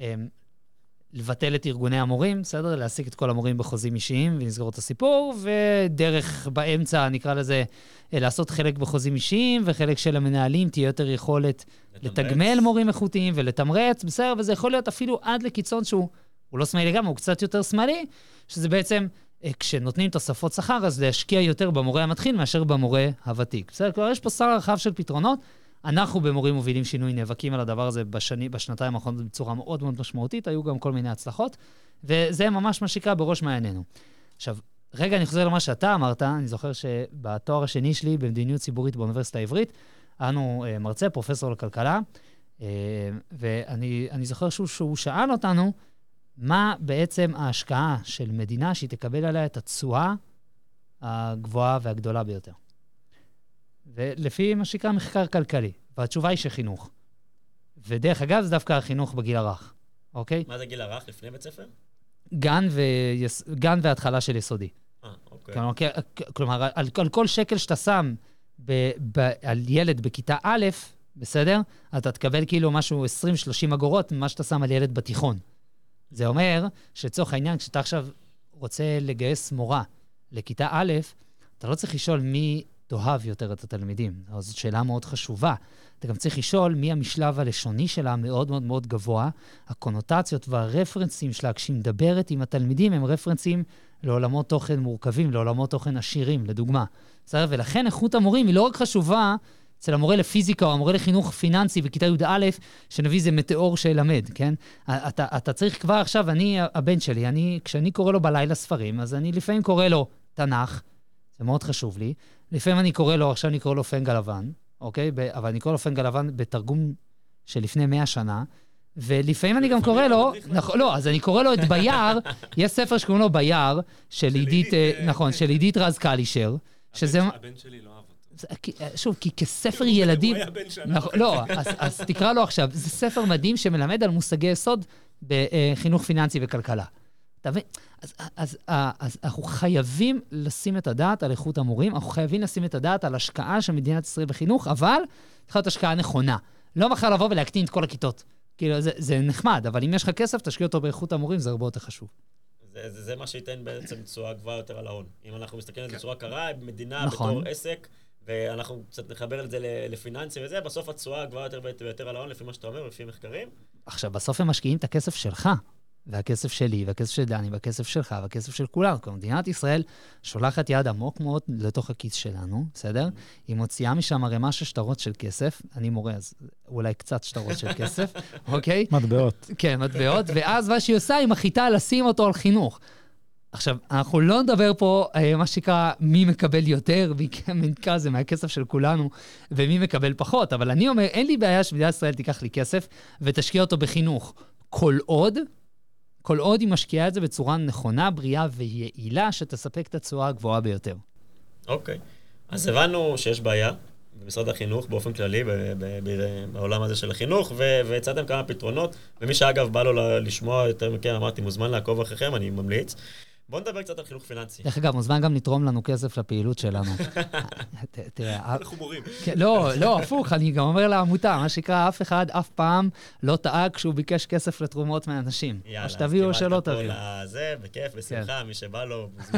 לבטל את ארגוני המורים, בסדר? להעסיק את כל המורים בחוזים אישיים ונסגור את הסיפור, ודרך באמצע, נקרא לזה, לעשות חלק בחוזים אישיים, וחלק של המנהלים תהיה יותר יכולת לתגמל מורים איכותיים ולתמרץ, בסדר? וזה יכול להיות אפילו עד לקיצון שהוא לא שמאלי לגמרי, הוא קצת יותר שמאלי, שזה בעצם, כשנותנים תוספות שכר, אז להשקיע יותר במורה המתחיל מאשר במורה הוותיק. בסדר? כלומר, יש פה סל רחב של פתרונות, אנחנו במורים מובילים שינוי נאבקים על הדבר הזה בשנתיים האחרונות בצורה מאוד מאוד משמעותית, היו גם כל מיני הצלחות, וזה ממש מה שקרה בראש מעיינינו. עכשיו, רגע, אני חוזר למה שאתה אמרת, אני זוכר שבתואר השני שלי במדיניות ציבורית באוניברסיטה העברית, אנו מרצה, פרופסור לכלכלה, ואני זוכר שהוא שאל אותנו, מה בעצם ההשקעה של מדינה שהיא תקבל עליה את התשואה הגבוהה והגדולה ביותר. ולפי מה שנקרא מחקר כלכלי, והתשובה היא שחינוך. ודרך אגב, זה דווקא החינוך בגיל הרך, אוקיי? מה זה גיל הרך לפני בית ספר? גן והתחלה של יסודי. אוקיי. כלומר, על כל שקל שאתה שם על ילד בכיתה א', בסדר? אתה תקבל כאילו משהו 20-30 אגורות ממה שאתה שם על ילד בתיכון. זה אומר שצורך העניין, כשאתה עכשיו רוצה לגייס מורה לכיתה א', אתה לא צריך לשאול מי תאהב יותר את התלמידים. זו שאלה מאוד חשובה. אתה גם צריך לשאול מי המשלב הלשוני שלה מאוד מאוד מאוד גבוה. הקונוטציות והרפרנסים שלה, כשהיא מדברת עם התלמידים, הם רפרנסים לעולמות תוכן מורכבים, לעולמות תוכן עשירים, לדוגמה. בסדר? ולכן איכות המורים היא לא רק חשובה אצל המורה לפיזיקה או המורה לחינוך פיננסי בכיתה י"א, שנביא זה מטאור שילמד, כן? אתה צריך כבר עכשיו, הבן שלי, כשאני קורא לו בלילה ספרים, אז אני לפעמים קורא לו תנ"ך, זה מאוד חשוב לי. לפעמים אני קורא לו, עכשיו אני קורא לו פנגה לבן, אוקיי? אבל אני קורא לו פנגה לבן בתרגום של לפני 100 שנה, ולפעמים אני גם קורא לו, לא, אז אני קורא לו את בייר, יש ספר שקוראים לו בייר, של עידית רז קלישר, שזה... הבן שלי לא אהב אותו. שוב, כי כספר ילדים... הוא היה בן שנה. לא, אז תקרא לו עכשיו. זה ספר מדהים שמלמד על מושגי יסוד בחינוך פיננסי וכלכלה. אתה מבין? אז אנחנו חייבים לשים את הדעת על איכות המורים, אנחנו חייבים לשים את הדעת על השקעה של מדינת ישראל בחינוך, אבל צריכה להיות השקעה נכונה. לא מחר לבוא ולהקטין את כל הכיתות. כאילו, זה נחמד, אבל אם יש לך כסף, תשקיע אותו באיכות המורים, זה הרבה יותר חשוב. זה מה שייתן בעצם תשואה גבוהה יותר על ההון. אם אנחנו מסתכלים על זה בצורה קרה, מדינה בתור עסק, ואנחנו קצת נחבר את זה לפיננסי וזה, בסוף התשואה גבוהה יותר ויותר על ההון, לפי מה שאתה אומר, לפי מחקרים. עכשיו, בסוף הם משקיעים את הכסף שלך, והכסף שלי, והכסף של דני, והכסף שלך, והכסף של כולם. כי מדינת ישראל שולחת יד עמוק מאוד לתוך הכיס שלנו, בסדר? היא מוציאה משם הרי משהו שטרות של כסף, אני מורה, אז אולי קצת שטרות של כסף, אוקיי? מטבעות. כן, מטבעות, ואז מה שהיא עושה, היא מחליטה לשים אותו על חינוך. עכשיו, אנחנו לא נדבר פה, מה שנקרא, מי מקבל יותר, בעיקר זה מהכסף של כולנו, ומי מקבל פחות, אבל אני אומר, אין לי בעיה שמדינת ישראל תיקח לי כסף, ותשקיע אותו בחינוך. כל עוד היא משקיעה את זה בצורה נכונה, בריאה ויעילה, שתספק את התשואה הגבוהה ביותר. אוקיי. אז הבנו שיש בעיה במשרד החינוך באופן כללי, בעולם הזה של החינוך, והצעתם כמה פתרונות, ומי שאגב בא לו לשמוע יותר מכם, אמרתי, מוזמן לעקוב אחריכם, אני ממליץ. בואו נדבר קצת על חינוך פיננסי. דרך אגב, מוזמן גם לתרום לנו כסף לפעילות שלנו. אנחנו מורים. לא, הפוך, אני גם אומר לעמותה, מה שקרה, אף אחד אף פעם לא טעה כשהוא ביקש כסף לתרומות מאנשים. יאללה, אז תביאו או שלא תביאו. זה, בכיף, בשמחה, מי שבא לו, מוזמן.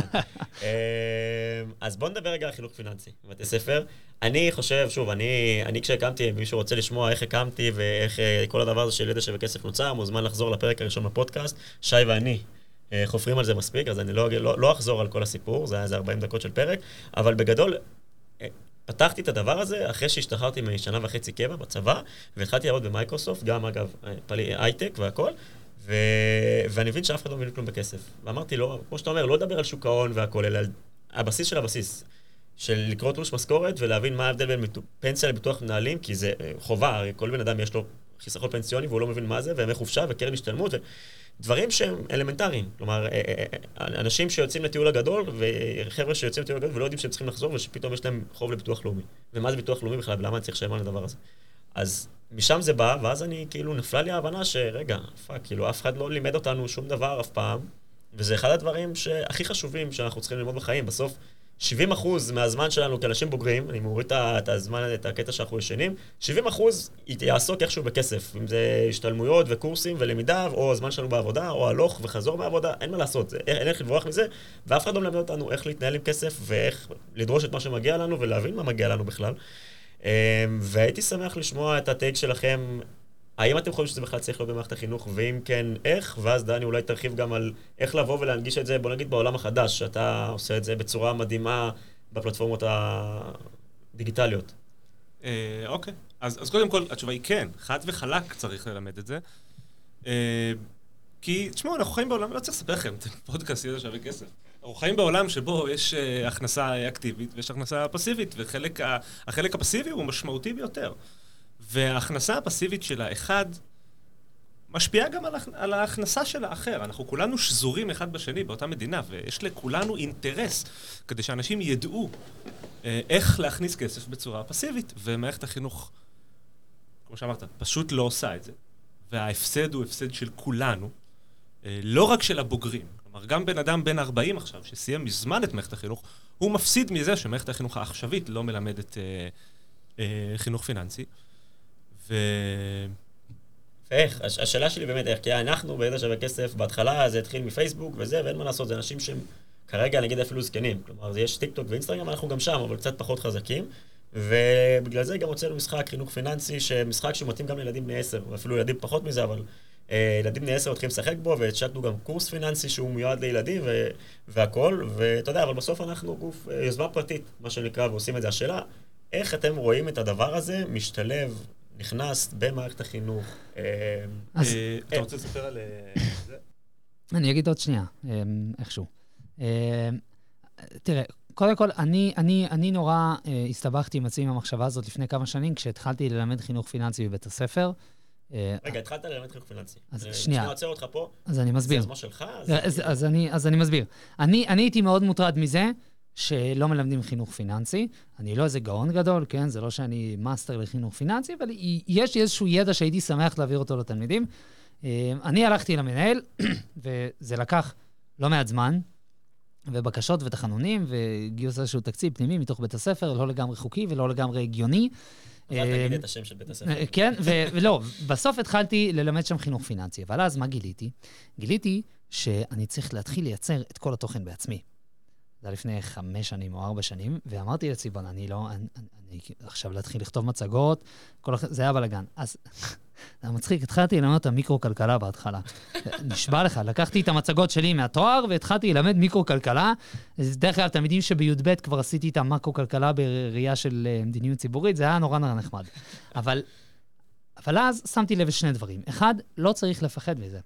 אז בואו נדבר רגע על חינוך פיננסי בבתי ספר. אני חושב, שוב, אני כשהקמתי, מישהו רוצה לשמוע איך הקמתי ואיך כל הדבר הזה של ידע שווה כסף נוצר, מוזמן לחזור לפרק הראשון בפודקאסט. שי ואני חופרים על זה מספיק, אז אני לא אחזור על כל הסיפור, זה 40 דקות של פרק, אבל בגדול, פתחתי את הדבר הזה אחרי שהשתחררתי משנה וחצי קבע בצבא, והתחלתי לעבוד במייקרוסופט, גם אגב, הייטק והכל, ואני מבין שאף אחד לא מבין כלום בכסף. ואמרתי לו, כמו שאתה אומר, לא לדבר על שוק ההון והכל, אלא על הבסיס של הבסיס, של לקרוא תלוש משכורת ולהבין מה ההבדל בין פנסיה לביטוח מנהלים, כי זה חובה, כל בן אדם יש לו חיסכון פנסיוני והוא לא מבין מה זה, וימי חופשה וקרן השתלמות, דברים שהם אלמנטריים. כלומר, אנשים שיוצאים לטיול הגדול, וחבר'ה שיוצאים לטיול הגדול ולא יודעים שהם צריכים לחזור, ושפתאום יש להם חוב לביטוח לאומי. ומה זה ביטוח לאומי בכלל, ולמה אני צריך לשלם על הדבר הזה? אז משם זה בא, ואז אני כאילו נפלה לי ההבנה שרגע, כאילו אף אחד לא לימד אותנו שום דבר אף פעם, וזה אחד הדברים שהכי חשובים שאנחנו צריכים ללמוד בחיים. בסוף, 70% מהזמן שלנו כאנשים בוגרים, אני מוריד את הזמן, את הקטע שאנחנו ישנים, 70% יעסוק איכשהו בכסף, אם זה השתלמויות וקורסים ולמידה, או הזמן שלנו בעבודה, או הלוך וחזור מהעבודה, אין מה לעשות, אין איך לברוח מזה, ואף אחד לא מלמד אותנו איך להתנהל עם כסף, ואיך לדרוש את מה שמגיע לנו, ולהבין מה מגיע לנו בכלל. והייתי שמח לשמוע את הטייק שלכם, האם אתם חושבים שזה בכלל צריך להיות במערכת החינוך, ואם כן, איך? ואז דני אולי תרחיב גם על איך לבוא ולהנגיש את זה, בוא נגיד בעולם החדש, שאתה עושה את זה בצורה מדהימה בפלטפורמות הדיגיטליות. אוקיי. אז קודם כל, התשובה היא כן, חד וחלק צריך ללמד את זה. כי, תשמעו, אנחנו חיים בעולם, לא צריך לספר לכם, פודקאסט ידע שווה כסף. אנחנו חיים בעולם שבו יש הכנסה אקטיבית ויש הכנסה פסיבית, והחלק הפסיבי הוא משמעותי ביותר. וההכנסה הפסיבית של האחד משפיעה גם על ההכנסה של האחר. אנחנו כולנו שזורים אחד בשני באותה מדינה, ויש לכולנו אינטרס כדי שאנשים ידעו איך להכניס כסף בצורה פסיבית, ומערכת החינוך, כמו שאמרת, פשוט לא עושה את זה. וההפסד הוא הפסד של כולנו, לא רק של הבוגרים. כלומר, גם בן אדם בן 40 עכשיו, שסיים מזמן את מערכת החינוך, הוא מפסיד מזה שמערכת החינוך העכשווית לא מלמדת חינוך פיננסי. איך? השאלה שלי באמת איך, כי אנחנו בידע שווה כסף, בהתחלה זה התחיל מפייסבוק וזה, ואין מה לעשות, זה אנשים שהם כרגע נגיד אפילו זקנים. כלומר, יש טיק טוק ואינסטגרם, אנחנו גם שם, אבל קצת פחות חזקים. ובגלל זה גם הוצאנו משחק חינוך פיננסי, משחק שמתאים גם לילדים בני 10, ואפילו ילדים פחות מזה, אבל ילדים בני 10 הולכים לשחק בו, והשקנו גם קורס פיננסי שהוא מיועד לילדים והכל, ואתה יודע, אבל בסוף אנחנו גוף יוזמה פרטית, מה שנקרא, ועושים את זה. השאלה, איך אתם רואים את הדבר הזה משתלב, נכנס במערכת החינוך? אתה רוצה לספר על זה? אני אגיד עוד שנייה, איכשהו. תראה, קודם כל, אני נורא הסתבכתי עם עצמי עם המחשבה הזאת לפני כמה שנים, כשהתחלתי ללמד חינוך פיננסי בבית הספר. רגע, התחלת ללמד חינוך פיננסי. אז שנייה. אני עוצר אותך פה. אז אני מסביר. זה הזמן שלך? אז אני מסביר. אני הייתי מאוד מוטרד מזה שלא מלמדים חינוך פיננסי. אני לא איזה גאון גדול, כן? זה לא שאני מאסטר לחינוך פיננסי, אבל יש איזשהו ידע שהייתי שמח להעביר אותו לתלמידים. אני הלכתי למנהל, וזה לקח לא מעט זמן, ובקשות ותחנונים, וגיוס איזשהו תקציב פנימי מתוך בית הספר, לא לגמרי חוקי ולא לגמרי הגיוני. אז תגיד את השם של בית הספר. כן, ולא, בסוף התחלתי ללמד שם חינוך פיננסי, אבל אז מה גיליתי? גיליתי שאני צריך להתחיל לייצר את כל התוכן בעצמי. זה לפני 5 שנים או 4 שנים, ואמרתי לציבון, אני עכשיו להתחיל לכתוב מצגות, זה היה בלגן. אז זה מצחיק, התחלתי ללמד את המיקרו-כלכלה בהתחלה. נשבע לך, לקחתי את המצגות שלי מהתואר, והתחלתי ללמד מיקרו-כלכלה. דרך כלל, תלמידים שבי"ב כבר עשיתי את המקרו-כלכלה בראייה של מדיניות ציבורית, זה היה נורא נחמד. אבל אז שמתי לב 2 דברים. 1, לא צריך לפחד מזה.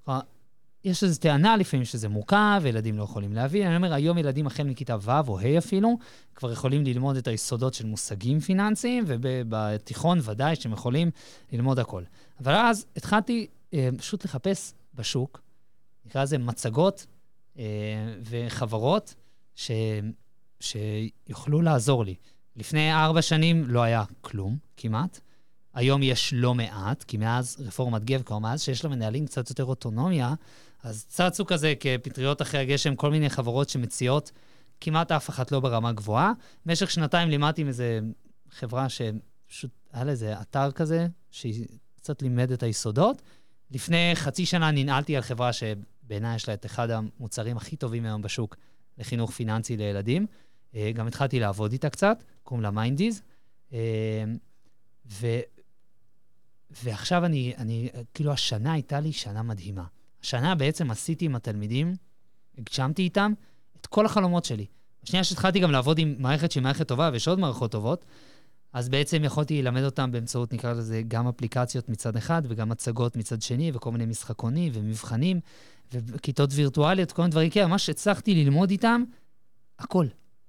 יש איזו טענה לפעמים שזה מורכב, וילדים לא יכולים להבין. אני אומר, היום ילדים החל מכיתה ו' או ה' אפילו, כבר יכולים ללמוד את היסודות של מושגים פיננסיים, ובתיכון ודאי שהם יכולים ללמוד הכל. אבל אז התחלתי פשוט לחפש בשוק, נקרא לזה מצגות וחברות שיוכלו לעזור לי. לפני 4 שנים לא היה כלום, כמעט. היום יש לא מעט, כי מאז רפורמת גב, כבר מאז שיש למנהלים קצת יותר אוטונומיה, אז צצו כזה כפטריות אחרי הגשם, כל מיני חברות שמציעות, כמעט אף אחת לא ברמה גבוהה. במשך 2 לימדתי עם איזה חברה שפשוט היה לזה אתר כזה, שהיא קצת לימד את היסודות. לפני 0.5 שנה ננעלתי על חברה שבעיניי יש לה את אחד המוצרים הכי טובים היום בשוק לחינוך פיננסי לילדים. גם התחלתי לעבוד איתה קצת, קוראים לה מיינדיז. ועכשיו כאילו השנה הייתה לי שנה מדהימה. השנה בעצם עשיתי עם התלמידים, הגשמתי איתם את כל החלומות שלי. בשנייה שהתחלתי גם לעבוד עם מערכת שהיא מערכת טובה, ויש עוד מערכות טובות, אז בעצם יכולתי ללמד אותם באמצעות, נקרא לזה, גם אפליקציות מצד אחד, וגם הצגות מצד שני, וכל מיני משחקונים ומבחנים, וכיתות וירטואליות, כל מיני דברים כאלה. ממש הצלחתי ללמוד איתם הכל.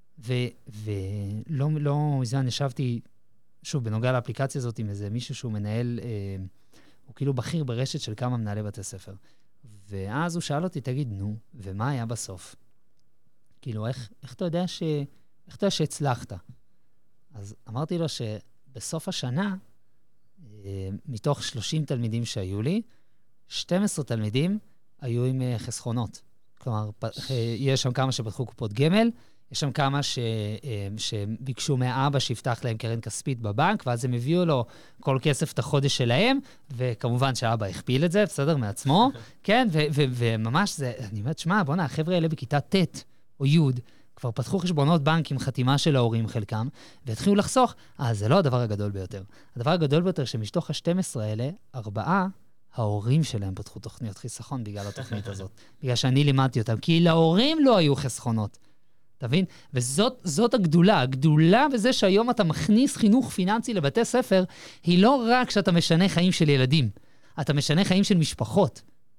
ולא מזמן ישבתי, שוב, בנוגע לאפליקציה הזאת, עם איזה מישהו שהוא מנהל, הוא כאילו בכיר ברשת של כמה מנהלי בתי ספר. ואז הוא שאל אותי, תגיד, נו, ומה היה בסוף? כאילו, איך אתה יודע שהצלחת? אז אמרתי לו שבסוף השנה, מתוך 30 תלמידים שהיו לי, 12 תלמידים היו עם חסכונות. כלומר, יש שם כמה שפתחו קופות גמל, יש שם כמה שביקשו מהאבא שיפתח להם קרן כספית בבנק, ואז הם הביאו לו כל כסף את החודש שלהם, וכמובן שהאבא הכפיל את זה, בסדר, מעצמו, כן, וממש זה, אני אומרת, שמה, בוא'נה, החבר'ה האלה בכיתה ט' או י', כבר פתחו חשבונות בנק עם חתימה של ההורים חלקם, והתחילו לחסוך. זה לא הדבר הגדול ביותר. הדבר הגדול ביותר שמשתוך ה-12 האלה, 4 ההורים שלהם פתחו תוכניות חיסכון בגלל התוכנית הזאת. בגלל שאני לימדתי אותם, כי להורים לא היו חסכונות. תבין? וזאת הגדולה. הגדולה בזה שהיום אתה מכניס חינוך פיננסי לבתי ספר, היא לא רק שאתה משנה חיים של ילדים, אתה משנה חיים של משפחות.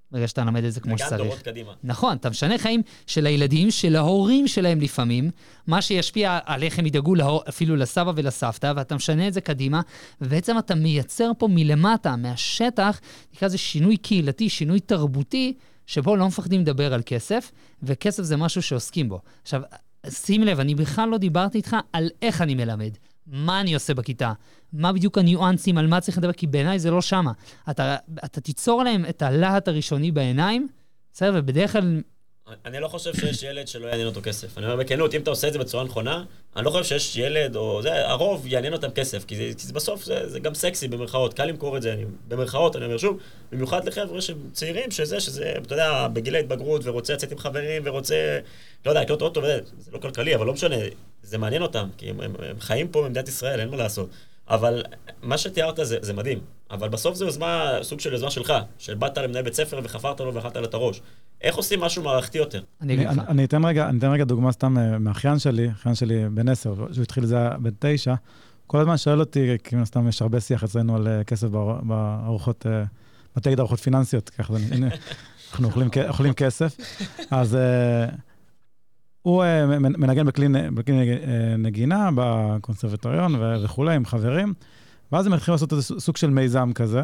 ברגע שאתה למד את זה כמו שצריך. וגם דורות קדימה. נכון, אתה משנה חיים של הילדים, של ההורים שלהם לפעמים, מה שישפיע על איך הם ידאגו אפילו לסבא ולסבתא, ואתה משנה את זה קדימה, ובעצם אתה מייצר פה מלמטה, מהשטח, נקרא זה שינוי קהילתי, שינוי תרבותי, שבו לא מפחדים לדבר על כסף, וכסף זה משהו שעוסקים בו. עכשיו, שים לב, אני בכלל לא דיברתי איתך על איך אני מלמד, מה אני עושה בכיתה, מה בדיוק הניואנסים, על מה צריך לדבר, כי בעיניי זה לא שמה. אתה תיצור להם את הלהט הראשוני בעיניים, בסדר, ובדרך כלל... אני לא חושב שיש ילד שלא יעניין אותו כסף. אני אומר בכנות, אם אתה עושה את זה בצורה נכונה, אני לא חושב שיש ילד, או זה, הרוב יעניין אותם כסף, כי בסוף זה גם סקסי במרכאות, קל למכור את זה, במרכאות, אני אומר שוב, במיוחד לחבר'ה צעירים, שזה, אתה יודע, בגיל ההתבגרות, ורוצה לצאת עם חברים, ורוצה, לא יודע, לקנות אוטו, זה לא כלכלי, אבל לא משנה, זה מעניין אותם, כי הם חיים פה במדינת ישראל, אין מה לעשות. אבל מה שתיארת זה מדהים, אבל בסוף זה יוזמה, סוג של יוזמה שלך, של באת למנהל בית ספר וחפרת לו ואכלת לו את הראש. איך עושים משהו מערכתי יותר? אני אתן רגע דוגמה סתם מהאחיין שלי בן 10, שהוא התחיל זה בן 9, כל הזמן שואל אותי, כי סתם יש הרבה שיח אצלנו על כסף בארוחות, בתי ארוחות פיננסיות, ככה, הנה, אנחנו אוכלים כסף, אז הוא מנגן בכלי נגינה, בקונסרבטוריון וכולי, עם חברים, ואז הם התחילו לעשות איזה סוג של מיזם כזה,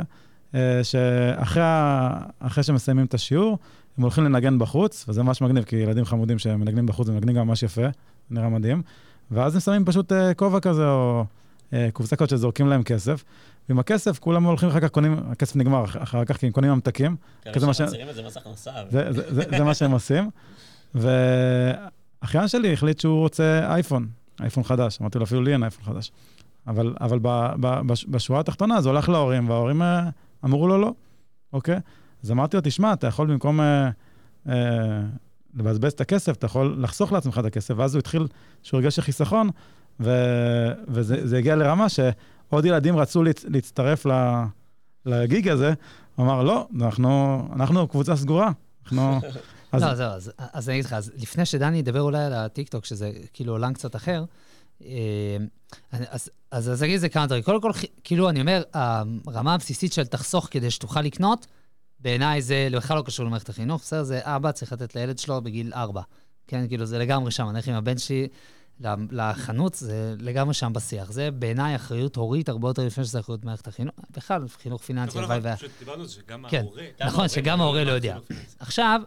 שאחרי שמסיימים את השיעור, הם הולכים לנגן בחוץ, וזה ממש מגניב, כי ילדים חמודים שמנגנים בחוץ, הם מנגנים גם ממש יפה, נראה מדהים, ואז הם שמים פשוט כובע כזה, או קופסה כזאת שזורקים להם כסף, ועם הכסף כולם הולכים אחר כך קונים, הכסף נגמר אחר כך, כי הם קונים ממתקים. כזה שמצירים את זה מס הכנסה. זה מה שהם עושים. ואחיין שלי החליט שהוא רוצה אייפון חדש, אמרתי לו אפילו לי אין אייפון חדש. אבל בשורה התחתונה, זה הולך להורים, וההורים אמרו לו לא, אוקיי? אז אמרתי לו, תשמע, אתה יכול במקום לבזבז את הכסף, אתה יכול לחסוך לעצמך את הכסף, ואז הוא התחיל שהוא הרגש חיסכון, וזה הגיע לרמה שעוד ילדים רצו להצטרף לגיג הזה, הוא אמר, לא, אנחנו קבוצה סגורה. לא, זהו, אז אני אגיד לך, אז לפני שדני ידבר אולי על הטיקטוק, שזה כאילו עולם קצת אחר, אז אגיד זה כמה דברים. קודם כל, כאילו אני אומר, הרמה הבסיסית של תחסוך כדי שתוכל לקנות, בעיניי זה בכלל לא קשור למערכת החינוך, בסדר? זה אבא צריך לתת לילד שלו בגיל 4. כן, כאילו זה לגמרי שם. אני הולך עם הבן שלי לחנות, זה לגמרי שם בשיח. זה בעיניי אחריות הורית, הרבה יותר לפני שזה אחריות מערכת החינוך. בכלל, חינוך פיננסי. דיברנו על זה שגם ההורה. נכון, שגם ההורה לא יודע. עכשיו,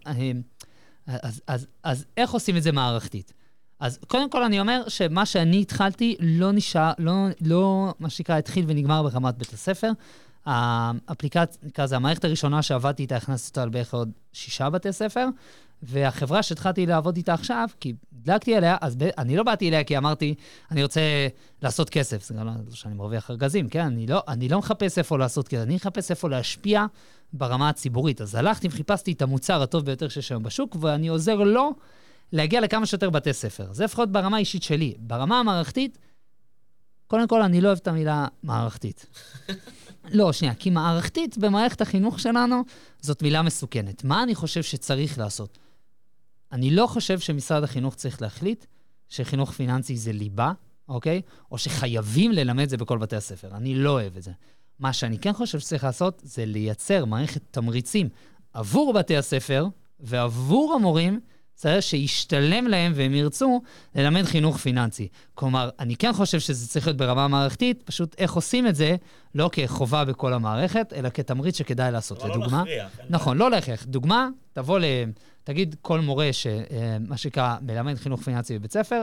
אז איך עושים את זה מערכתית? אז קודם כל אני אומר שמה שאני התחלתי לא מה שנקרא התחיל ונגמר ברמת בית הספר. האפליקציה, נקרא זה המערכת הראשונה שעבדתי איתה, הכנסתי אותה על בערך עוד 6 בתי ספר, והחברה שהתחלתי לעבוד איתה עכשיו, כי דלקתי עליה, אז אני לא באתי אליה כי אמרתי, אני רוצה לעשות כסף. זה גם לא שאני מרוויח ארגזים, כן? אני לא מחפש איפה לעשות כסף, אני מחפש איפה להשפיע ברמה הציבורית. אז הלכתי וחיפשתי את המוצר הטוב ביותר שיש היום בשוק, ואני עוזר לו להגיע לכמה שיותר בתי ספר. זה לפחות ברמה האישית שלי. ברמה המערכתית, קודם כל אני לא אוהב את המילה מערכתית. לא, שנייה, כי מערכתית במערכת החינוך שלנו זאת מילה מסוכנת. מה אני חושב שצריך לעשות? אני לא חושב שמשרד החינוך צריך להחליט שחינוך פיננסי זה ליבה, אוקיי? או שחייבים ללמד את זה בכל בתי הספר. אני לא אוהב את זה. מה שאני כן חושב שצריך לעשות זה לייצר מערכת תמריצים עבור בתי הספר ועבור המורים, צריך שישתלם להם והם ירצו ללמד חינוך פיננסי. כלומר, אני כן חושב שזה צריך להיות ברמה מערכתית, פשוט איך עושים את זה, לא כחובה בכל המערכת, אלא כתמריץ שכדאי לעשות. אבל לדוגמה, לא להכריח. נכון, לא להכריח. דוגמה, תבוא תגיד כל מורה שמה שנקרא מלמד חינוך פיננסי בבית ספר,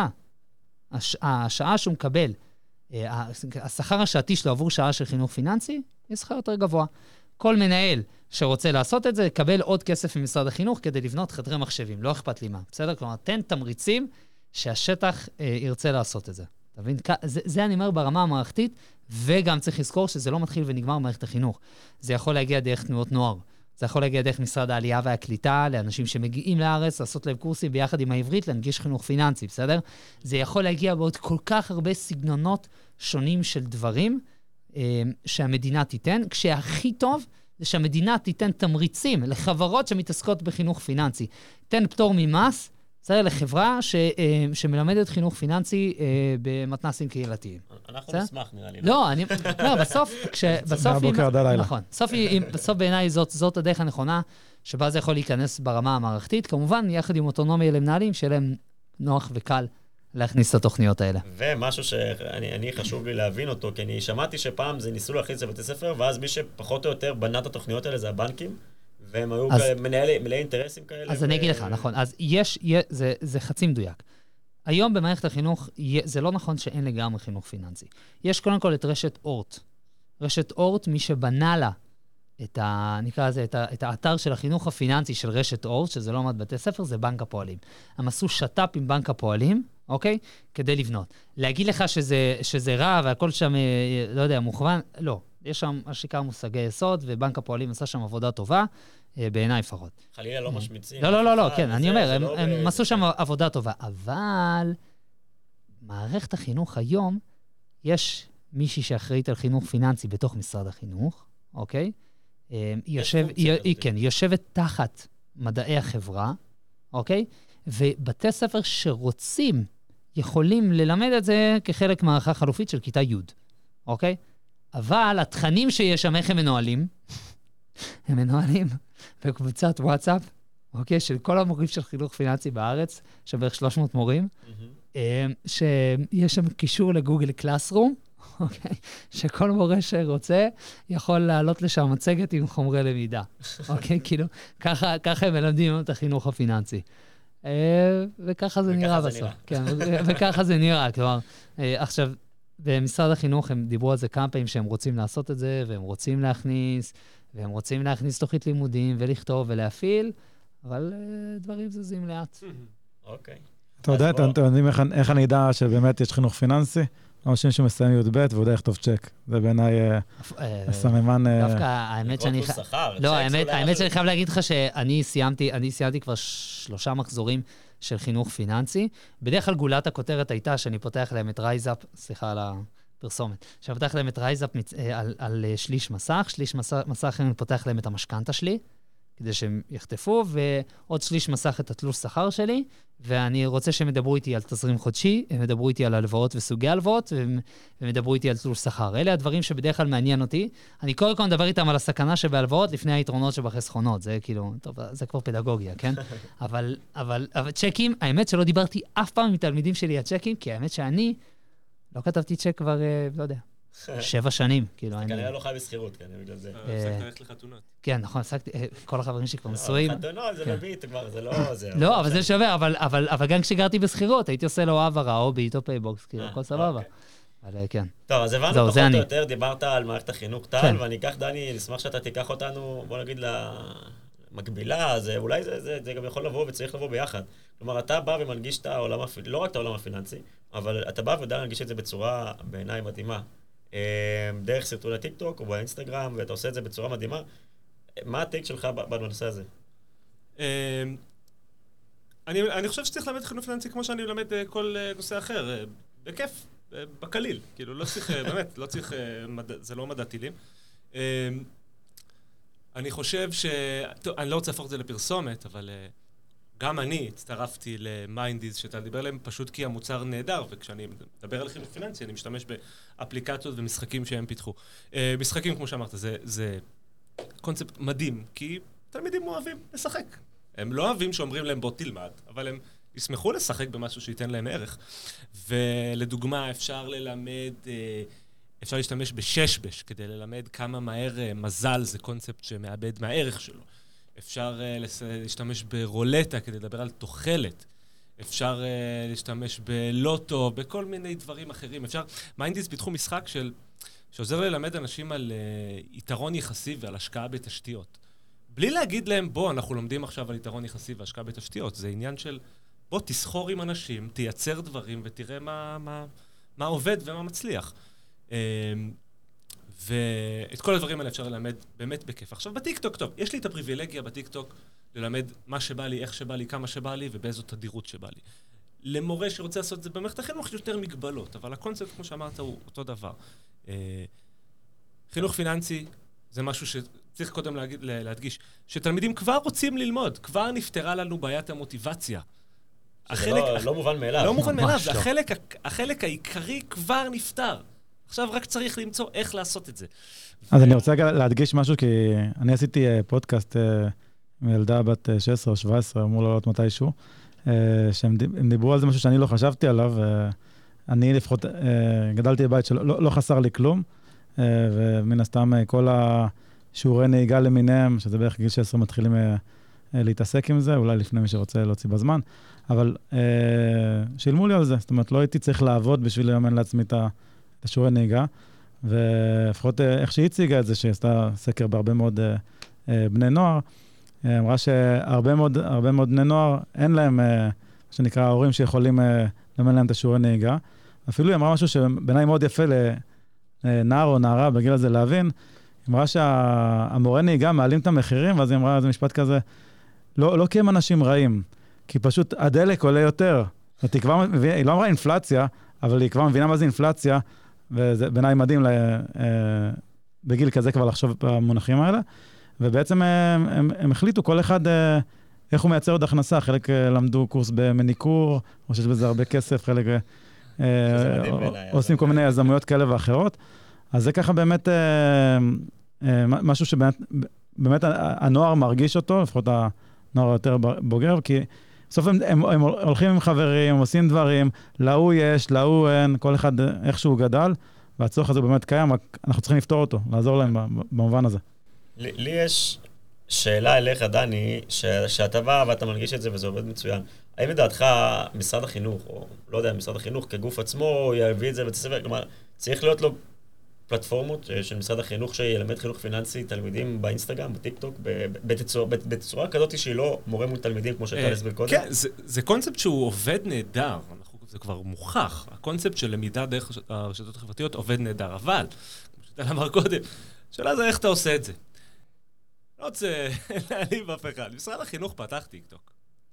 השעה שהוא מקבל, השכר השעתי שלו עבור שעה של חינוך פיננסי, יהיה שכר יותר גבוה. כל מנהל שרוצה לעשות את זה, יקבל עוד כסף ממשרד החינוך כדי לבנות חדרי מחשבים. לא אכפת לי מה. בסדר? כלומר, תן תמריצים שהשטח ירצה לעשות את זה. אתה מבין? זה אני אומר ברמה המערכתית, וגם צריך לזכור שזה לא מתחיל ונגמר במערכת החינוך. זה יכול להגיע דרך תנועות נוער. זה יכול להגיע דרך משרד העלייה והקליטה, לאנשים שמגיעים לארץ, לעשות להם קורסים ביחד עם העברית, להנגיש חינוך פיננסי, בסדר? זה יכול להגיע בעוד כל כך הרבה סגנונות שונים של דברים שהמדינה תיתן, כשהכי טוב זה שהמדינה תיתן תמריצים לחברות שמתעסקות בחינוך פיננסי. תן פטור ממס, בסדר? לחברה שמלמדת חינוך פיננסי במתנסים קהילתיים. אנחנו נשמח, נראה לי. לא, אני אומר, בסוף, מהבוקר עד הלילה. נכון. בסוף בעיניי זאת הדרך הנכונה, שבה זה יכול להיכנס ברמה המערכתית, כמובן, יחד עם אוטונומיה למנהלים, שיהיה להם נוח וקל להכניס את התוכניות האלה. ומשהו שאני חשוב לי להבין אותו, כי אני שמעתי שפעם זה ניסו להכניס לבתי ספר, ואז מי שפחות או יותר בנה את התוכניות האלה זה הבנקים, והם היו מלאי אינטרסים כאלה. אז אני אגיד לך, נכון. אז זה חצי מדויק. היום במערכת החינוך, זה לא נכון שאין לגמרי חינוך פיננסי. יש קודם כל את רשת אורט. רשת אורט, מי שבנה לה נקרא לזה, את האתר של החינוך הפיננסי של רשת אורט, שזה לא עומד בתי ספר, זה בנק הפועלים. הם עשו שטאפ עם בנק הפועלים, אוקיי? כדי לבנות. להגיד לך שזה רע והכל שם, לא יודע, מוכוון, לא. יש שם השיקה מושגי יסוד, ובנק הפועלים עשה שם עבודה טובה, בעיניי לפחות. חלילה לא משמיצים. לא, כן, אני אומר, הם עשו שם עבודה טובה, אבל מערכת החינוך היום, יש מישהי שאחראית על חינוך פיננסי בתוך משרד החינוך, אוקיי? יושבת תחת מדעי החברה, אוקיי? ובתי ספר שרוצים, יכולים ללמד את זה כחלק מערכה חלופית של כיתה י', אוקיי? אבל התכנים שיש שם, איך הם מנוהלים? הם מנוהלים בקבוצת וואטסאפ, אוקיי? של כל המורים של חינוך פיננסי בארץ, שבערך 300 מורים, שיש שם קישור לגוגל קלאסרום, אוקיי? שכל מורה שרוצה יכול לעלות לשם מצגת עם חומרי למידה, אוקיי? כאילו, ככה הם מלמדים את החינוך הפיננסי. וככה זה נראה בסוף. כן, וככה זה נראה. כלומר, עכשיו, במשרד החינוך הם דיברו על זה כמה פעמים שהם רוצים לעשות את זה, והם רוצים להכניס תוכנית לימודים ולכתוב ולהפעיל, אבל דברים זזים לאט. אוקיי. אתה יודע, אתם יודעים איך אני אדע שבאמת יש חינוך פיננסי? אנשים שמסיים י"ב והוא יודע לכתוב צ'ק. זה בעיניי סממן... דווקא האמת שאני... לא, האמת שאני חייב להגיד לך שאני סיימתי כבר 3 מחזורים של חינוך פיננסי. בדרך כלל גולת הכותרת הייתה שאני פותח להם את רייזאפ, סליחה על הפרסומת, שאני פותח להם את רייזאפ על שליש מסך אני פותח להם את המשכנתה שלי, כדי שהם יחטפו, ועוד שליש מסך את התלוש שכר שלי, ואני רוצה שהם ידברו איתי על תזרים חודשי, הם ידברו איתי על הלוואות וסוגי הלוואות, והם ידברו איתי על תלוש שכר. אלה הדברים שבדרך כלל מעניין אותי. אני קודם כל מדבר איתם על הסכנה שבהלוואות לפני היתרונות שבחסכונות. זה כאילו, טוב, זה כבר פדגוגיה, כן? אבל צ'קים, האמת שלא דיברתי אף פעם עם תלמידים שלי על צ'קים, כי האמת שאני לא כתבתי צ'ק כבר, לא יודע, 7 שנים, כאילו. כנראה לא חי בסחירות, כן, בגלל זה. הפסקת ללכת לחתונות. כן, נכון, כל החברים שלי כבר נשואים. חתונות, זה בביט, כבר, זה לא... לא, אבל זה שווה, אבל גם כשגרתי בסחירות, הייתי עושה לו העברה, או ביט או פייבוקס, כאילו, הכל סבבה. אבל כן. טוב, אז הבנו פחות או יותר, דיברת על מערכת החינוך טל, ואני אקח, דני, נשמח שאתה תיקח אותנו, בוא נגיד, למקבילה, אולי זה גם יכול לבוא וצריך לבוא ביחד. כלומר, אתה בא ומנגיש את העולם, לא רק את העולם הפיננסי, אבל אתה בא ויודע להנגיש את זה בצורה בעיניי מדהימה. דרך סרטוני טיקטוק או באינסטגרם, ואתה עושה את זה בצורה מדהימה. מה הטייק שלך בנושא הזה? אני חושב שצריך ללמד חינוך פיננסי כמו שאני מלמד כל נושא אחר, בכיף, בקליל. כאילו, לא צריך, באמת, לא צריך, זה לא מדע טילים. אני חושב טוב, אני לא רוצה להפוך את זה לפרסומת, אבל גם אני הצטרפתי למיינדיז שאתה דיבר עליהם פשוט כי המוצר נהדר, וכשאני מדבר על חינוך פיננסי, אני משתמש באפליקציות ומשחקים שהם פיתחו. משחקים, כמו שאמרת, זה קונספט מדהים, כי תלמידים אוהבים לשחק. הם לא אוהבים שאומרים להם בוא תלמד, אבל הם ישמחו לשחק במשהו שייתן להם ערך. ולדוגמה, אפשר להשתמש בששבש כדי ללמד כמה מהר מזל זה קונספט שמאבד מהערך שלו. אפשר להשתמש ברולטה כדי לדבר על תוחלת. אפשר להשתמש בלוטו, בכל מיני דברים אחרים. מיינדיז פיתחו משחק שעוזר ללמד אנשים על יתרון יחסי ועל השקעה בתשתיות. בלי להגיד להם, בוא, אנחנו לומדים עכשיו על יתרון יחסי והשקעה בתשתיות. זה עניין של, בוא, תסחור עם אנשים, תייצר דברים ותראה מה עובד ומה מצליח. ואת כל הדברים האלה אפשר ללמד באמת בכיף. עכשיו, בטיקטוק, טוב, יש לי את הפריבילגיה בטיקטוק ללמד מה שבא לי, איך שבא לי, כמה שבא לי ובאיזו תדירות שבא לי. למורה שרוצה לעשות את זה במערכת החינוך יש יותר מגבלות, אבל הקונספט, כמו שאמרת, הוא אותו דבר. חינוך פיננסי זה משהו שצריך קודם להדגיש, שתלמידים כבר רוצים ללמוד, כבר נפתרה לנו בעיית המוטיבציה. שזה לא מובן מאליו. לא מובן מאליו, זה החלק העיקרי כבר נפטר. עכשיו רק צריך למצוא איך לעשות את זה. אז אני רוצה להדגיש משהו, כי אני עשיתי פודקאסט עם ילדה בת 16 או 17, אמור לעלות מתישהו, שהם דיברו על זה משהו שאני לא חשבתי עליו, אני לפחות גדלתי בבית שלא חסר לי כלום, ומן הסתם כל השיעורי נהיגה למיניהם, שזה בערך גיל 16 מתחילים להתעסק עם זה, אולי לפני מי שרוצה להוציא בזמן, אבל שילמו לי על זה, זאת אומרת, לא הייתי צריך לעבוד בשביל לממן לעצמי את השיעורי נהיגה, ולפחות איך שהיא הציגה את זה, שהיא עשתה סקר בהרבה מאוד בני נוער, אמרה שהרבה מאוד בני נוער, אין להם, מה שנקרא, ההורים שיכולים לממן להם את השיעורי נהיגה. אפילו היא אמרה משהו שבעיניי מאוד יפה לנער או נערה בגיל הזה להבין, היא אמרה שהמורה נהיגה מעלים את המחירים, ואז היא אמרה איזה משפט כזה, לא כי הם אנשים רעים, כי פשוט הדלק עולה יותר. היא לא אמרה אינפלציה, אבל היא כבר מבינה מה זה אינפלציה, וזה בעיניי מדהים בגיל כזה כבר לחשוב במונחים האלה, ובעצם הם החליטו כל אחד איך הוא מייצר עוד הכנסה, חלק למדו קורס במניקור, או שיש בזה הרבה כסף, חלק עושים כל מיני יזמויות כאלה ואחרות, אז זה ככה באמת משהו שבאמת הנוער מרגיש אותו, לפחות הנוער יותר בוגר, כי בסוף הם הולכים עם חברים, הם עושים דברים, להוא יש, להוא אין, כל אחד איכשהו גדל, והצורך הזה באמת קיים, אנחנו צריכים לפתור אותו, לעזור להם במובן הזה. לי יש שאלה אליך, דני, שאתה בא ואתה מנגיש את זה וזה עובד מצוין. האם לדעתך משרד החינוך, או לא יודע, משרד החינוך כגוף עצמו יביא את זה בצספר, כלומר, צריך להיות לו פלטפורמות של משרד החינוך שילמד חינוך פיננסי תלמידים באינסטגרם, בטיקטוק, בצורה כזאת שהיא לא מורה מול תלמידים כמו שאתה הסביר קודם? כן, זה קונספט שהוא עובד נהדר, זה כבר מוכח. הקונספט של למידה דרך הרשתות החברתיות עובד נהדר, אבל, כמו שאתה אמר קודם, שאלה זה איך אתה עושה את זה. לא רוצה להעליב אף אחד. משרד החינוך פתח טיקטוק.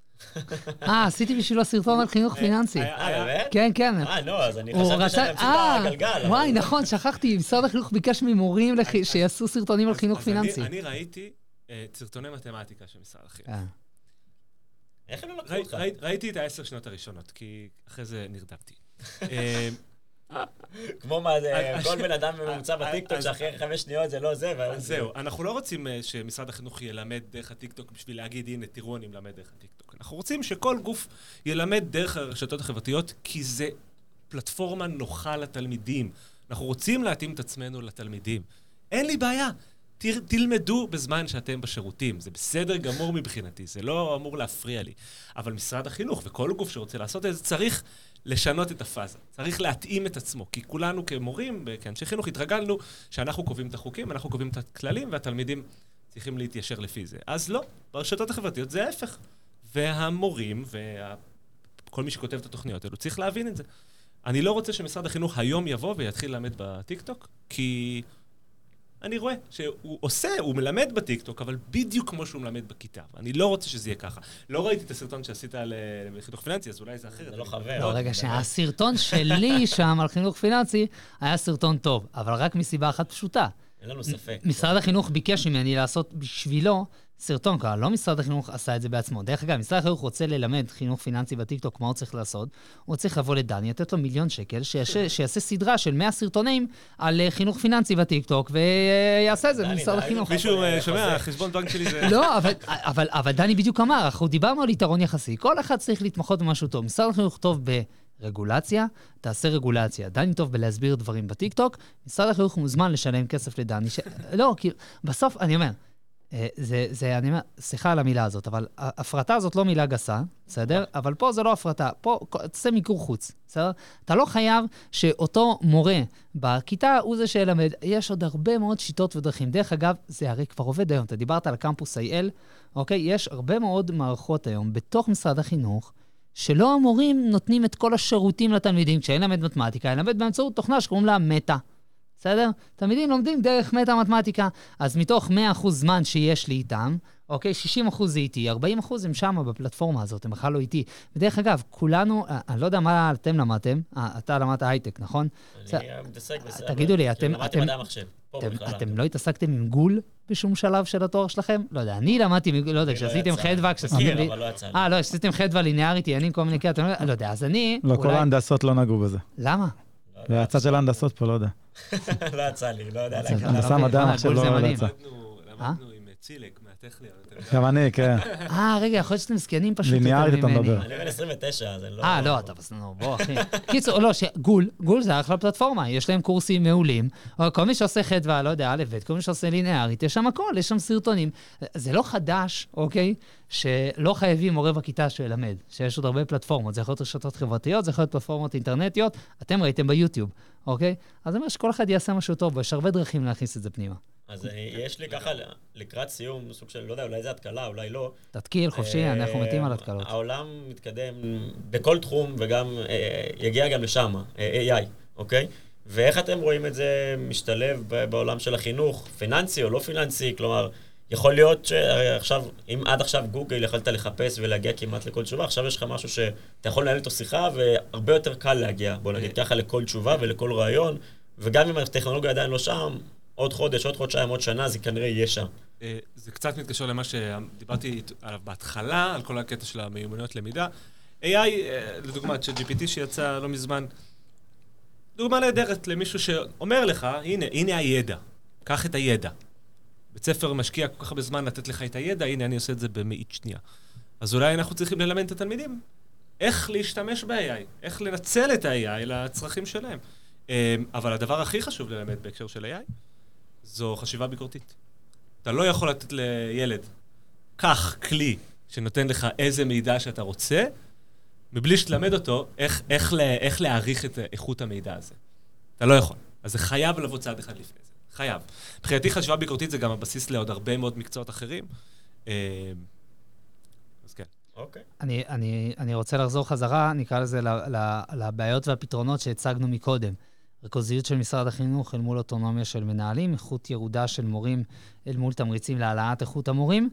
עשיתי בשבילו סרטון על חינוך פיננסי. באמת? כן, כן. אז אני חשבתי שאני אמציא את הגלגל. וואי, נכון, שכחתי. משרד החינוך ביקש ממורים שיעשו סרטונים על חינוך פיננסי. אני ראיתי סרטוני מתמטיקה של משרד החינוך. איך הם לא לקחו אותך? ראיתי את 10 שנות הראשונות, כי אחרי זה נרדמתי. כמו מה זה, כל בן אדם ממוצע בטיקטוק שאחרי 5 שניות זה לא זה. זהו, אנחנו לא רוצים שמשרד החינוך ילמד דרך הטיקטוק בשביל להגיד, הנה, תראו, אני מלמד דרך הטיקטוק. אנחנו רוצים שכל גוף ילמד דרך הרשתות החברתיות, כי זה פלטפורמה נוחה לתלמידים. אנחנו רוצים להתאים את עצמנו לתלמידים. אין לי בעיה. תלמדו בזמן שאתם בשירותים. זה בסדר גמור מבחינתי, זה לא אמור להפריע לי. אבל משרד החינוך וכל גוף שרוצה לעשות את זה צריך לשנות את הפאזה. צריך להתאים את עצמו, כי כולנו כמורים, כאנשי חינוך, התרגלנו שאנחנו קובעים את החוקים, אנחנו קובעים את הכללים, והתלמידים צריכים להתיישר לפי זה. אז לא, ברשתות החברתיות זה ההפך. והמורים וכל מי שכותב את התוכניות האלו צריך להבין את זה. אני לא רוצה שמשרד החינוך היום יבוא ויתחיל ללמד בטיקטוק, כי אני רואה שהוא עושה, הוא מלמד בטיקטוק, אבל בדיוק כמו שהוא מלמד בכיתה. אני לא רוצה שזה יהיה ככה. לא ראיתי את הסרטון שעשית על חינוך פיננסי, אז אולי זה אחרת. זה לא חבר. לא, רגע, שהסרטון שלי שם על חינוך פיננסי היה סרטון טוב, אבל רק מסיבה אחת פשוטה. אין לנו ספק. משרד החינוך ביקש ממני לעשות בשבילו סרטון, כי לא משרד החינוך עשה את זה בעצמו. דרך אגב, משרד החינוך רוצה ללמד חינוך פיננסי בטיקטוק, מה הוא צריך לעשות? הוא צריך לבוא לדני, לתת לו $1,000,000, שיעשה סדרה של 100 סרטונים על חינוך פיננסי בטיקטוק, ויעשה את זה במשרד החינוך. מישהו שומע, חשבון בנק שלי זה... לא, אבל דני בדיוק אמר, אנחנו דיברנו על יתרון יחסי, כל אחד צריך להתמחות במשהו טוב. משרד החינוך טוב רגולציה, תעשה רגולציה. דני טוב בלהסביר דברים בטיקטוק, משרד החינוך מוזמן לשלם כסף לדני. לא, כי בסוף, אני אומר, אני אומר, סליחה על המילה הזאת, אבל הפרטה הזאת לא מילה גסה, בסדר? אבל פה זה לא הפרטה, פה תעשה מיקור חוץ, בסדר? אתה לא חייב שאותו מורה בכיתה הוא זה שילמד. יש עוד הרבה מאוד שיטות ודרכים. דרך אגב, זה הרי כבר עובד היום. אתה דיברת על הקמפוס IL, אוקיי? יש הרבה מאוד מערכות היום בתוך משרד החינוך, שלא המורים נותנים את כל השירותים לתלמידים, כשאין למד מתמטיקה, אין למד באמצעות תוכנה שקוראים לה מטה. בסדר? תלמידים לומדים דרך מטה מתמטיקה, אז מתוך 100% זמן שיש לי איתם, אוקיי, 60% זה איתי, 40% הם שם בפלטפורמה הזאת, הם בכלל לא איתי. ודרך אגב, כולנו, אני לא יודע מה אתם למדתם, אתה למדת הייטק, נכון? אני מתעסק בסדר. תגידו לי, אתם... למדתי מדעי המחשב. אתם לא התעסקתם עם גול בשום שלב של התואר שלכם? לא יודע, אני למדתי, לא יודע, כשעשיתם חדווה, כשעשיתם לי... אבל לא יצא לי. לא, כשעשיתם חדווה ליניארית, עניינים כל מיני קטעים, לא יודע, אז אני... לא, כל ההנדסות לא נגעו בזה. למה? והצד של ההנדסות פה, לא יודע. לא יצא לי, לא יודע. הנדסה מדע המחשב לא יצא. למדנו עם צילק מהטכניה. גם אני, כן. רגע, יכול להיות שאתם זקנים פשוט ליניארית אתה מדבר. אני בן 29, אז אני לא... לא, אתה בסדר, בוא, אחי. קיצור, לא, גול זה אחלה פלטפורמה, יש להם קורסים מעולים, כל מי שעושה חדווה, לא יודע, א' ב', כל מי שעושה ליניארית, יש שם הכל, יש שם סרטונים. זה לא חדש, אוקיי? שלא חייבים מורה בכיתה שילמד, שיש עוד הרבה פלטפורמות, זה יכול להיות רשתות חברתיות, זה יכול להיות פלטפורמות אינטרנטיות, אתם ראיתם ביוטיוב, אוקיי? אז זה אומר שכל אחד יעשה משהו טוב, ויש הרבה דרכים להכניס את זה פנימה. אז יש לי ככה, לקראת סיום, סוג של, לא יודע, אולי זה התקלה, אולי לא. תתקיל, חופשי, אנחנו מתים על התקלות. העולם מתקדם בכל תחום, וגם יגיע גם לשם, AI, אוקיי? ואיך אתם רואים את זה משתלב בעולם של החינוך, פיננסי או לא פיננסי? כלומר, יכול להיות שעכשיו, אם עד עכשיו גוגל יכולת לחפש ולהגיע כמעט לכל תשובה, עכשיו יש לך משהו שאתה יכול לנהל איתו שיחה, והרבה יותר קל להגיע, בוא נגיד ככה, לכל תשובה ולכל רעיון, וגם אם הטכנולוגיה עדיין לא שם, עוד חודש, עוד חודשיים, עוד שנה, זה כנראה יהיה שם. זה קצת מתקשר למה שדיברתי עליו בהתחלה, על כל הקטע של המיומנויות למידה. AI, לדוגמה, GPT שיצא לא מזמן, דוגמה נהדרת למישהו שאומר לך, הנה הידע, קח את הידע. בית ספר משקיע כל כך הרבה זמן לתת לך את הידע, הנה אני עושה את זה במאית שנייה. אז אולי אנחנו צריכים ללמד את התלמידים איך להשתמש ב-AI, איך לנצל את ה-AI לצרכים שלהם. אבל הדבר הכי חשוב ללמד בהקשר של AI, זו חשיבה ביקורתית. אתה לא יכול לתת לילד, קח כלי שנותן לך איזה מידע שאתה רוצה, מבלי שתלמד אותו איך להעריך את איכות המידע הזה. אתה לא יכול. אז זה חייב לבוא צעד אחד לפני זה. חייב. מבחינתי חשיבה ביקורתית זה גם הבסיס לעוד הרבה מאוד מקצועות אחרים. אז כן. אוקיי. אני רוצה לחזור חזרה, נקרא לזה, לבעיות והפתרונות שהצגנו מקודם. ריכוזיות של משרד החינוך אל מול אוטונומיה של מנהלים, איכות ירודה של מורים אל מול תמריצים להעלאת איכות המורים,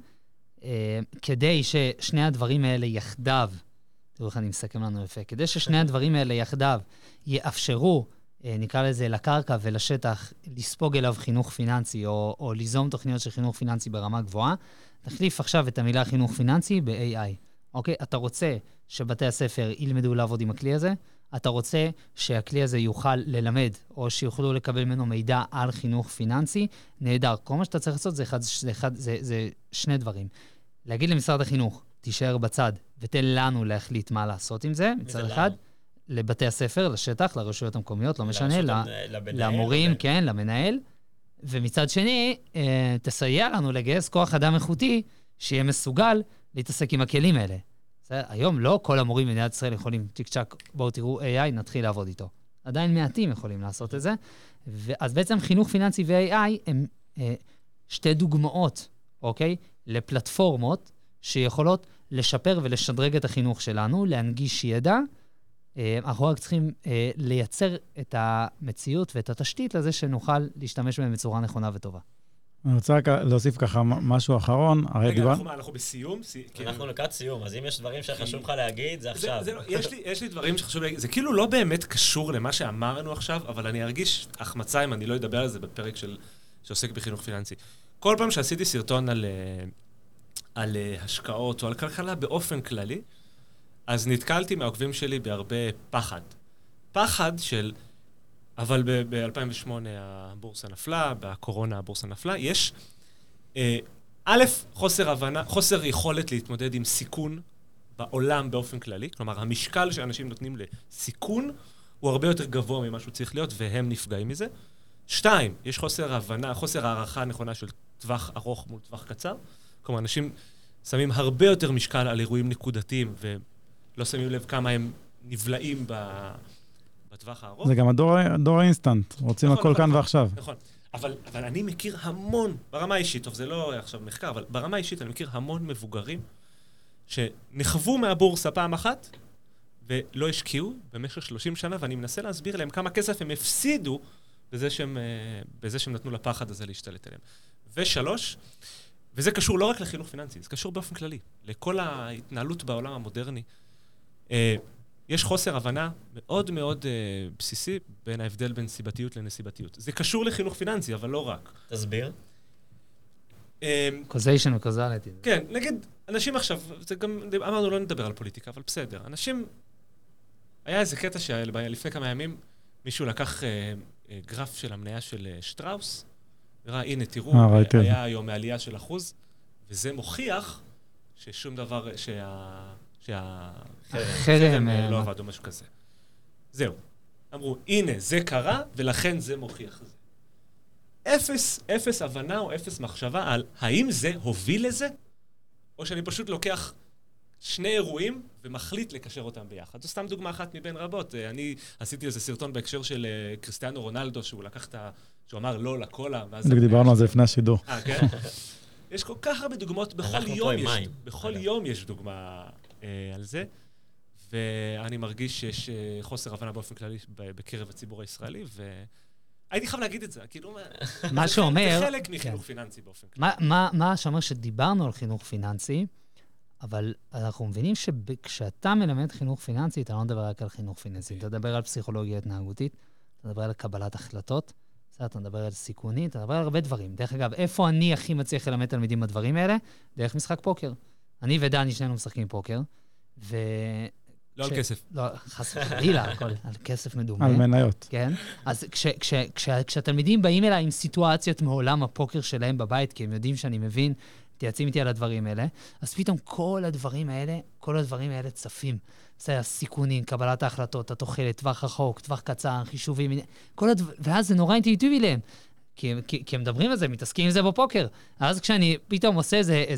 כדי ששני הדברים האלה יחדיו, תראו איך אני מסכם לנו יפה, כדי ששני הדברים האלה יחדיו יאפשרו, נקרא לזה, לקרקע ולשטח, לספוג אליו חינוך פיננסי, או ליזום תוכניות של חינוך פיננסי ברמה גבוהה, נחליף עכשיו את המילה חינוך פיננסי ב-AI. אוקיי? אתה רוצה שבתי הספר ילמדו לעבוד עם הכלי הזה, אתה רוצה שהכלי הזה יוכל ללמד, או שיוכלו לקבל ממנו מידע על חינוך פיננסי, נהדר. כל מה שאתה צריך לעשות זה שני דברים. להגיד למשרד החינוך, תישאר בצד, ותן לנו להחליט מה לעשות עם זה, מצד אחד, לבתי הספר, לשטח, לרשויות המקומיות, לא משנה, למורים, כן, למנהל, ומצד שני, תסייע לנו לגייס כוח אדם איכותי, שיהיה מסוגל להתעסק עם הכלים האלה. היום לא כל המורים במדינת ישראל יכולים, צ'יק צ'ק, בואו תראו AI, נתחיל לעבוד איתו. עדיין מעטים יכולים לעשות את זה. אז בעצם חינוך פיננסי ו-AI הם שתי דוגמאות, אוקיי? לפלטפורמות שיכולות לשפר ולשדרג את החינוך שלנו, להנגיש ידע. אנחנו רק צריכים לייצר את המציאות ואת התשתית לזה שנוכל להשתמש בהם בצורה נכונה וטובה. אני רוצה רק להוסיף ככה משהו אחרון. רגע, אנחנו בסיום? אנחנו לקראת סיום, אז אם יש דברים שחשוב לך להגיד, זה עכשיו. יש לי דברים שחשוב להגיד, זה כאילו לא באמת קשור למה שאמרנו עכשיו, אבל אני ארגיש החמצה אם אני לא אדבר על זה בפרק שעוסק בחינוך פיננסי. כל פעם שעשיתי סרטון על השקעות או על כלכלה באופן כללי, אז נתקלתי מהעוקבים שלי בהרבה פחד. פחד של... אבל ב-2008 הבורסה נפלה, בקורונה הבורסה נפלה. יש, חוסר הבנה, חוסר יכולת להתמודד עם סיכון בעולם באופן כללי. כלומר, המשקל שאנשים נותנים לסיכון הוא הרבה יותר גבוה ממה שהוא צריך להיות, והם נפגעים מזה. 2, יש חוסר הבנה, חוסר הערכה נכונה של טווח ארוך מול טווח קצר. כלומר, אנשים שמים הרבה יותר משקל על אירועים נקודתיים, ולא שמים לב כמה הם נבלעים בטווח הארוך. זה גם הדור האינסטנט, רוצים הכל כאן ועכשיו. נכון, אבל אני מכיר המון, ברמה האישית, טוב, זה לא עכשיו מחקר, אבל ברמה האישית אני מכיר המון מבוגרים שנחוו מהבורסה פעם אחת, ולא השקיעו במשך 30 שנה, ואני מנסה להסביר להם כמה כסף הם הפסידו בזה שהם נתנו לפחד הזה להשתלט עליהם. ו3, וזה קשור לא רק לחינוך פיננסי, זה קשור באופן כללי, לכל ההתנהלות בעולם המודרני. יש חוסר הבנה מאוד מאוד בסיסי בין ההבדל בין סיבתיות לנסיבתיות. זה קשור לחינוך פיננסי, אבל לא רק. תסביר. causation ו-causality. כן, נגיד, אנשים עכשיו, זה גם, אמרנו לא נדבר על פוליטיקה, אבל בסדר. אנשים, היה איזה קטע שלפני כמה ימים, מישהו לקח גרף של המניה של שטראוס, וראה, הנה, תראו, היה היום מעלייה של 1%, וזה מוכיח ששום דבר, שהחרם לא עבד או משהו כזה. זהו. אמרו, הנה, זה קרה, ולכן זה מוכיח זה. אפס הבנה או אפס מחשבה על האם זה הוביל לזה, או שאני פשוט לוקח שני אירועים ומחליט לקשר אותם ביחד. זו סתם דוגמה אחת מבין רבות. אני עשיתי איזה סרטון בהקשר של קריסטיאנו רונלדו, שהוא לקח שהוא אמר לא לקולה, ואז... דיברנו על זה לפני השידור. כן? יש כל כך הרבה דוגמאות, בכל יום יש דוגמה על זה, ואני מרגיש שיש חוסר הבנה באופן כללי בקרב הציבור הישראלי, הייתי חייב להגיד את זה, כאילו... מה שאומר... זה חלק מחינוך פיננסי באופן כללי. מה שאומר שדיברנו על חינוך פיננסי, אבל אנחנו מבינים שכשאתה מלמד חינוך פיננסי, אתה לא מדבר רק על חינוך פיננסי, אתה מדבר על פסיכולוגיה התנהגותית, אתה מדבר על קבלת החלטות, אתה מדבר על סיכונים, אתה מדבר על הרבה דברים. דרך אגב, איפה אני הכי מצליח ללמד תלמידים בדברים האלה? דרך משחק פוקר. אני ודני שנינו משחקים פוקר, לא על כסף. לא, חס וחלילה, על כסף מדומה. על מניות. כן. אז כשהתלמידים באים אליי עם סיטואציות מעולם הפוקר שלהם בבית, כי הם יודעים שאני מבין, תייעצים איתי על הדברים האלה, אז פתאום כל הדברים האלה צפים. זה הסיכונים, קבלת ההחלטות, התוחלת, טווח רחוק, טווח קצר, חישובים, ואז זה נורא אינטואיטיבי להם. כי הם מדברים על זה, מתעסקים עם זה בפוקר. אז כשאני פתאום עושה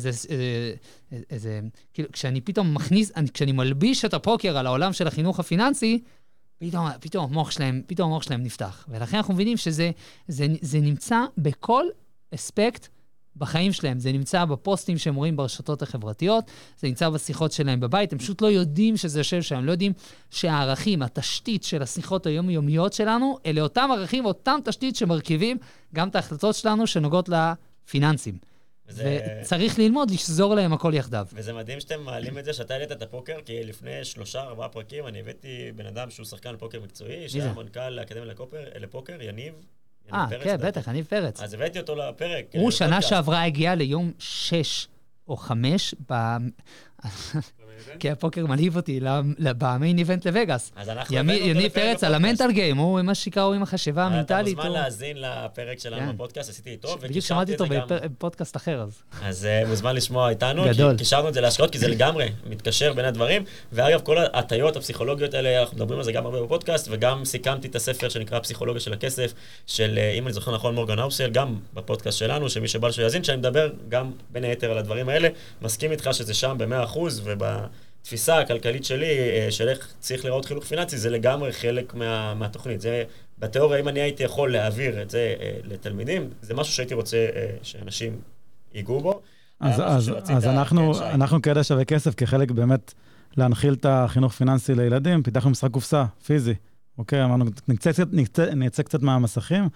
כאילו, כשאני מלביש את הפוקר על העולם של החינוך הפיננסי, פתאום המוח שלהם נפתח. ולכן אנחנו מבינים שזה נמצא בכל אספקט בחיים שלהם. זה נמצא בפוסטים שהם רואים ברשתות החברתיות, זה נמצא בשיחות שלהם בבית, הם פשוט לא יודעים שזה יושב שם, לא יודעים שהערכים, התשתית של השיחות היומיומיות שלנו, אלה אותם ערכים, אותם תשתית שמרכיבים גם את ההחלטות שלנו שנוגעות לפיננסים. וצריך ללמוד לשזור להם הכל יחדיו. וזה מדהים שאתם מעלים את זה, שאתה העלית את הפוקר, כי לפני 3-4 פרקים אני הבאתי בן אדם שהוא שחקן פוקר מקצועי, שהיה מנכ"ל לאקדמיה לפוקר, יניב. כן, בטח, יניב פרץ. אז הבאתי אותו לפרק. הוא שנה שעברה הגיע ליום 6 או 5, כי הפוקר מלהיב אותי במיין איבנט לווגאס. יניב פרץ על המנטל גיים, הוא מה שקראו עם החשיבה המנטלית. אתה מוזמן להאזין לפרק שלנו בפודקאסט, עשיתי איתו. בדיוק שמעתי אותו בפודקאסט אחר אז. אז מוזמן לשמוע איתנו, גדול. כי קישרנו את זה להשקעות, כי זה לגמרי מתקשר בין הדברים. ואגב, כל ההטיות הפסיכולוגיות האלה, אנחנו מדברים על זה גם הרבה בפודקאסט, וגם סיכמתי את הספר שנקרא פסיכולוגיה של הכסף, של, אם אני זוכר נכון, מורגן האוסל, גם בפודקאסט שלנו, שמי שבא שיאזין, שאני מדבר גם בין היתר על הדברים האלה. מסכים איתך שזה שם ב100%, ובתפיסה הכלכלית שלי, של איך צריך לראות חינוך פיננסי, זה לגמרי חלק מהתוכנית. זה, בתיאוריה, אם אני הייתי יכול להעביר את זה לתלמידים, זה משהו שהייתי רוצה שאנשים ייגעו בו. אז אנחנו כידע שווה כסף, כחלק באמת להנחיל את החינוך פיננסי לילדים, פיתחנו משחק קופסה, פיזי. אוקיי, אמרנו, נצא קצת מהמסכים,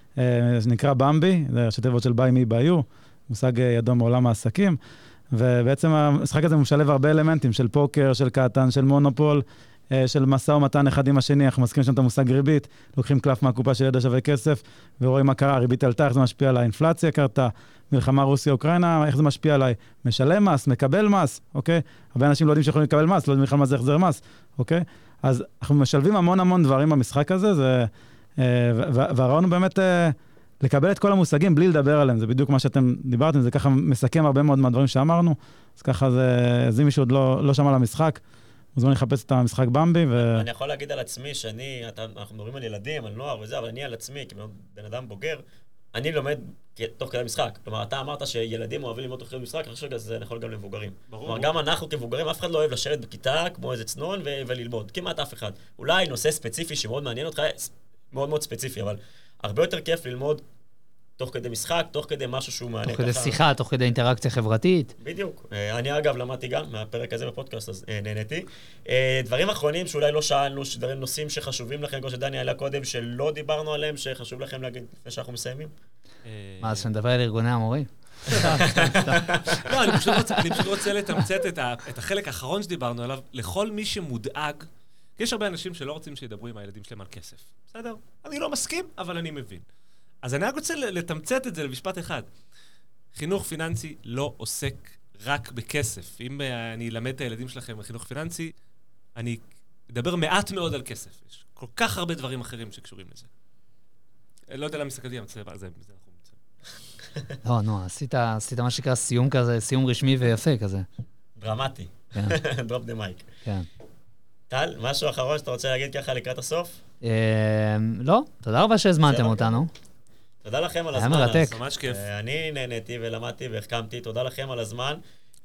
שנקרא במבי, זה ראשי תיבות של ביי מי ביו, מושג ידוע מעולם העסקים, ובעצם המשחק הזה משלב הרבה אלמנטים של פוקר, של קטן, של מונופול, של משא ומתן אחד עם השני, אנחנו מזכירים שם את המושג ריבית, לוקחים קלף מהקופה של ידע שווה כסף, ורואים מה קרה, ריבית עלתה, איך זה משפיע עליי, אינפלציה קרתה, מלחמה רוסיה-אוקראינה, איך זה משפיע עליי, משלם מס, מקבל מס, אוקיי? הרבה אנשים לא יודעים שיכולים לקבל מס, לא יודעים בכלל מה זה החזר מס, אוקיי? אז אנחנו משלבים המון דברים במשחק הזה, והרעיון הוא באמת לקבל את כל המושגים בלי לדבר עליהם, זה בדיוק מה שאתם דיברתם, זה ככה מסכם הרבה מאוד מהדברים שאמרנו, אז ככה זה מישהו עוד לא שמע על המשחק, מוזמן לחפש את המשחק במבי. אני יכול להגיד על עצמי אנחנו מדברים על ילדים, על נוער וזה, אבל אני על עצמי, כבן אדם בוגר, אני לומד תוך כדי משחק. כלומר, אתה אמרת שילדים אוהבים ללמוד תוך כדי משחק, אני חושב שזה נכון גם למבוגרים. כלומר, גם אנחנו כמבוגרים, אף אחד לא אוהב לשבת בכיתה כמו איזה צנון וללמוד. כמעט אף אחד. אולי נושא ספציפי שמאוד מעניין אותך, מאוד מאוד ספציפי, אבל הרבה יותר כיף ללמוד תוך כדי משחק, תוך כדי משהו שהוא מעניין. תוך כדי שיחה, תוך כדי אינטראקציה חברתית. בדיוק. אני אגב למדתי גם מהפרק הזה בפודקאסט, אז נהניתי. דברים אחרונים שאולי לא שאלנו, נושאים שחשובים לכם, כמו שדני העלה קודם, שלא דיברנו עליהם, שחשוב לכם להגיד לפני שאנחנו מסיימים. מה, אז שנדבר על ארגוני המורים? לא, אני פשוט רוצה לתמצת את החלק האחרון שדיברנו עליו, לכל מי שמודאג כי יש הרבה אנשים שלא רוצים שידברו עם הילדים שלהם על כסף. בסדר? אני לא מסכים, אבל אני מבין. אז אני רק רוצה לתמצת את זה למשפט אחד. חינוך פיננסי לא עוסק רק בכסף. אם אני אלמד את הילדים שלכם בחינוך פיננסי, אני אדבר מעט מאוד על כסף. יש כל כך הרבה דברים אחרים שקשורים לזה. לא יודע למה מסתכלתי, אבל זה אנחנו מצאים. לא, נו, עשית מה שנקרא סיום כזה, סיום רשמי ויפה כזה. דרמטי. דרופ דה מייק. כן. טל, משהו אחרון שאתה רוצה להגיד ככה לקראת הסוף? לא, תודה רבה שהזמנתם אותנו. תודה לכם על היה הזמן. מרתק. ממש כיף. אני נהניתי ולמדתי והחכמתי, תודה לכם על הזמן.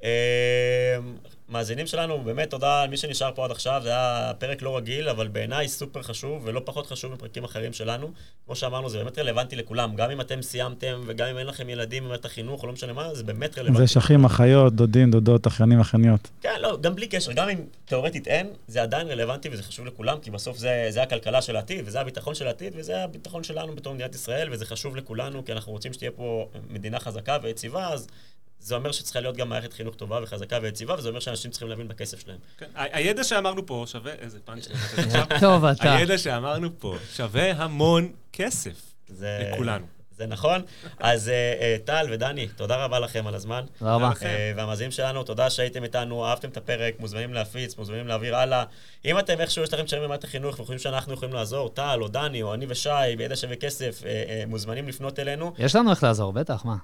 מאזינים שלנו, באמת תודה על מי שנשאר פה עד עכשיו, זה היה פרק לא רגיל, אבל בעיניי סופר חשוב, ולא פחות חשוב מפרקים אחרים שלנו. כמו שאמרנו, זה באמת רלוונטי לכולם, גם אם אתם סיימתם, וגם אם אין לכם ילדים במערכת החינוך, או לא משנה מה, זה באמת רלוונטי. זה יש אחים, אחיות, דודים, דודות, אחיינים, אחייניות. כן, לא, גם בלי קשר, גם אם תיאורטית אין, זה עדיין רלוונטי וזה חשוב לכולם, כי בסוף זה הכלכלה של העתיד, וזה הביטחון של העתיד, וזה הביטחון שלנו בתור מדינת ישראל, וזה חשוב לכולנו, כי אנחנו רוצים שתהיה פה מדינה חזקה ויציבה, אז זה אומר שצריכה להיות גם מערכת חינוך טובה וחזקה ויציבה, וזה אומר שאנשים צריכים להבין בכסף שלהם. כן, הידע שאמרנו פה שווה, איזה פאנץ' טוב, אתה. הידע שאמרנו פה שווה המון כסף לכולנו. זה נכון. אז טל ודני, תודה רבה לכם על הזמן. תודה רבה. והמאזינים שלנו, תודה שהייתם איתנו, אהבתם את הפרק, מוזמנים להפיץ, מוזמנים להעביר הלאה. אם אתם איכשהו יש לכם קשרים במערכת החינוך וחושבים שאנחנו יכולים לעזור, טל או דני או אני ושי, בידע שווה כסף, מוזמנים לפנות אלינו. יש לנו איך לעזור, בטח, מה?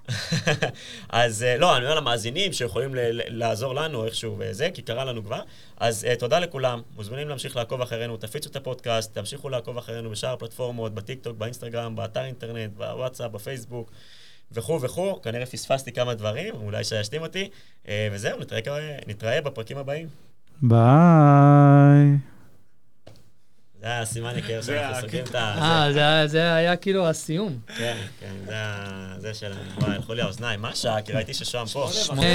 אז לא, אני אומר למאזינים שיכולים לעזור לנו איכשהו וזה, כי קרה לנו כבר. אז תודה לכולם, מוזמנים להמשיך לעקוב אחרינו, תפיצו את הפודקאסט, תמשיכו לעקוב אחרינו בשאר הפלטפורמות, בטיקטוק, באינסטגרם, באתר אינטרנט, בוואטסאפ, בפייסבוק, וכו'. כנראה פספסתי כמה דברים, אולי שישתים אותי, וזהו, נתראה בפרקים הבאים. ביי. זה היה סימן יקר שאנחנו סוגרים את ה... זה היה כאילו הסיום. כן, זה שלנו. וואי, הלכו לי האוזניים. מה השעה? כי ראיתי ששם פה.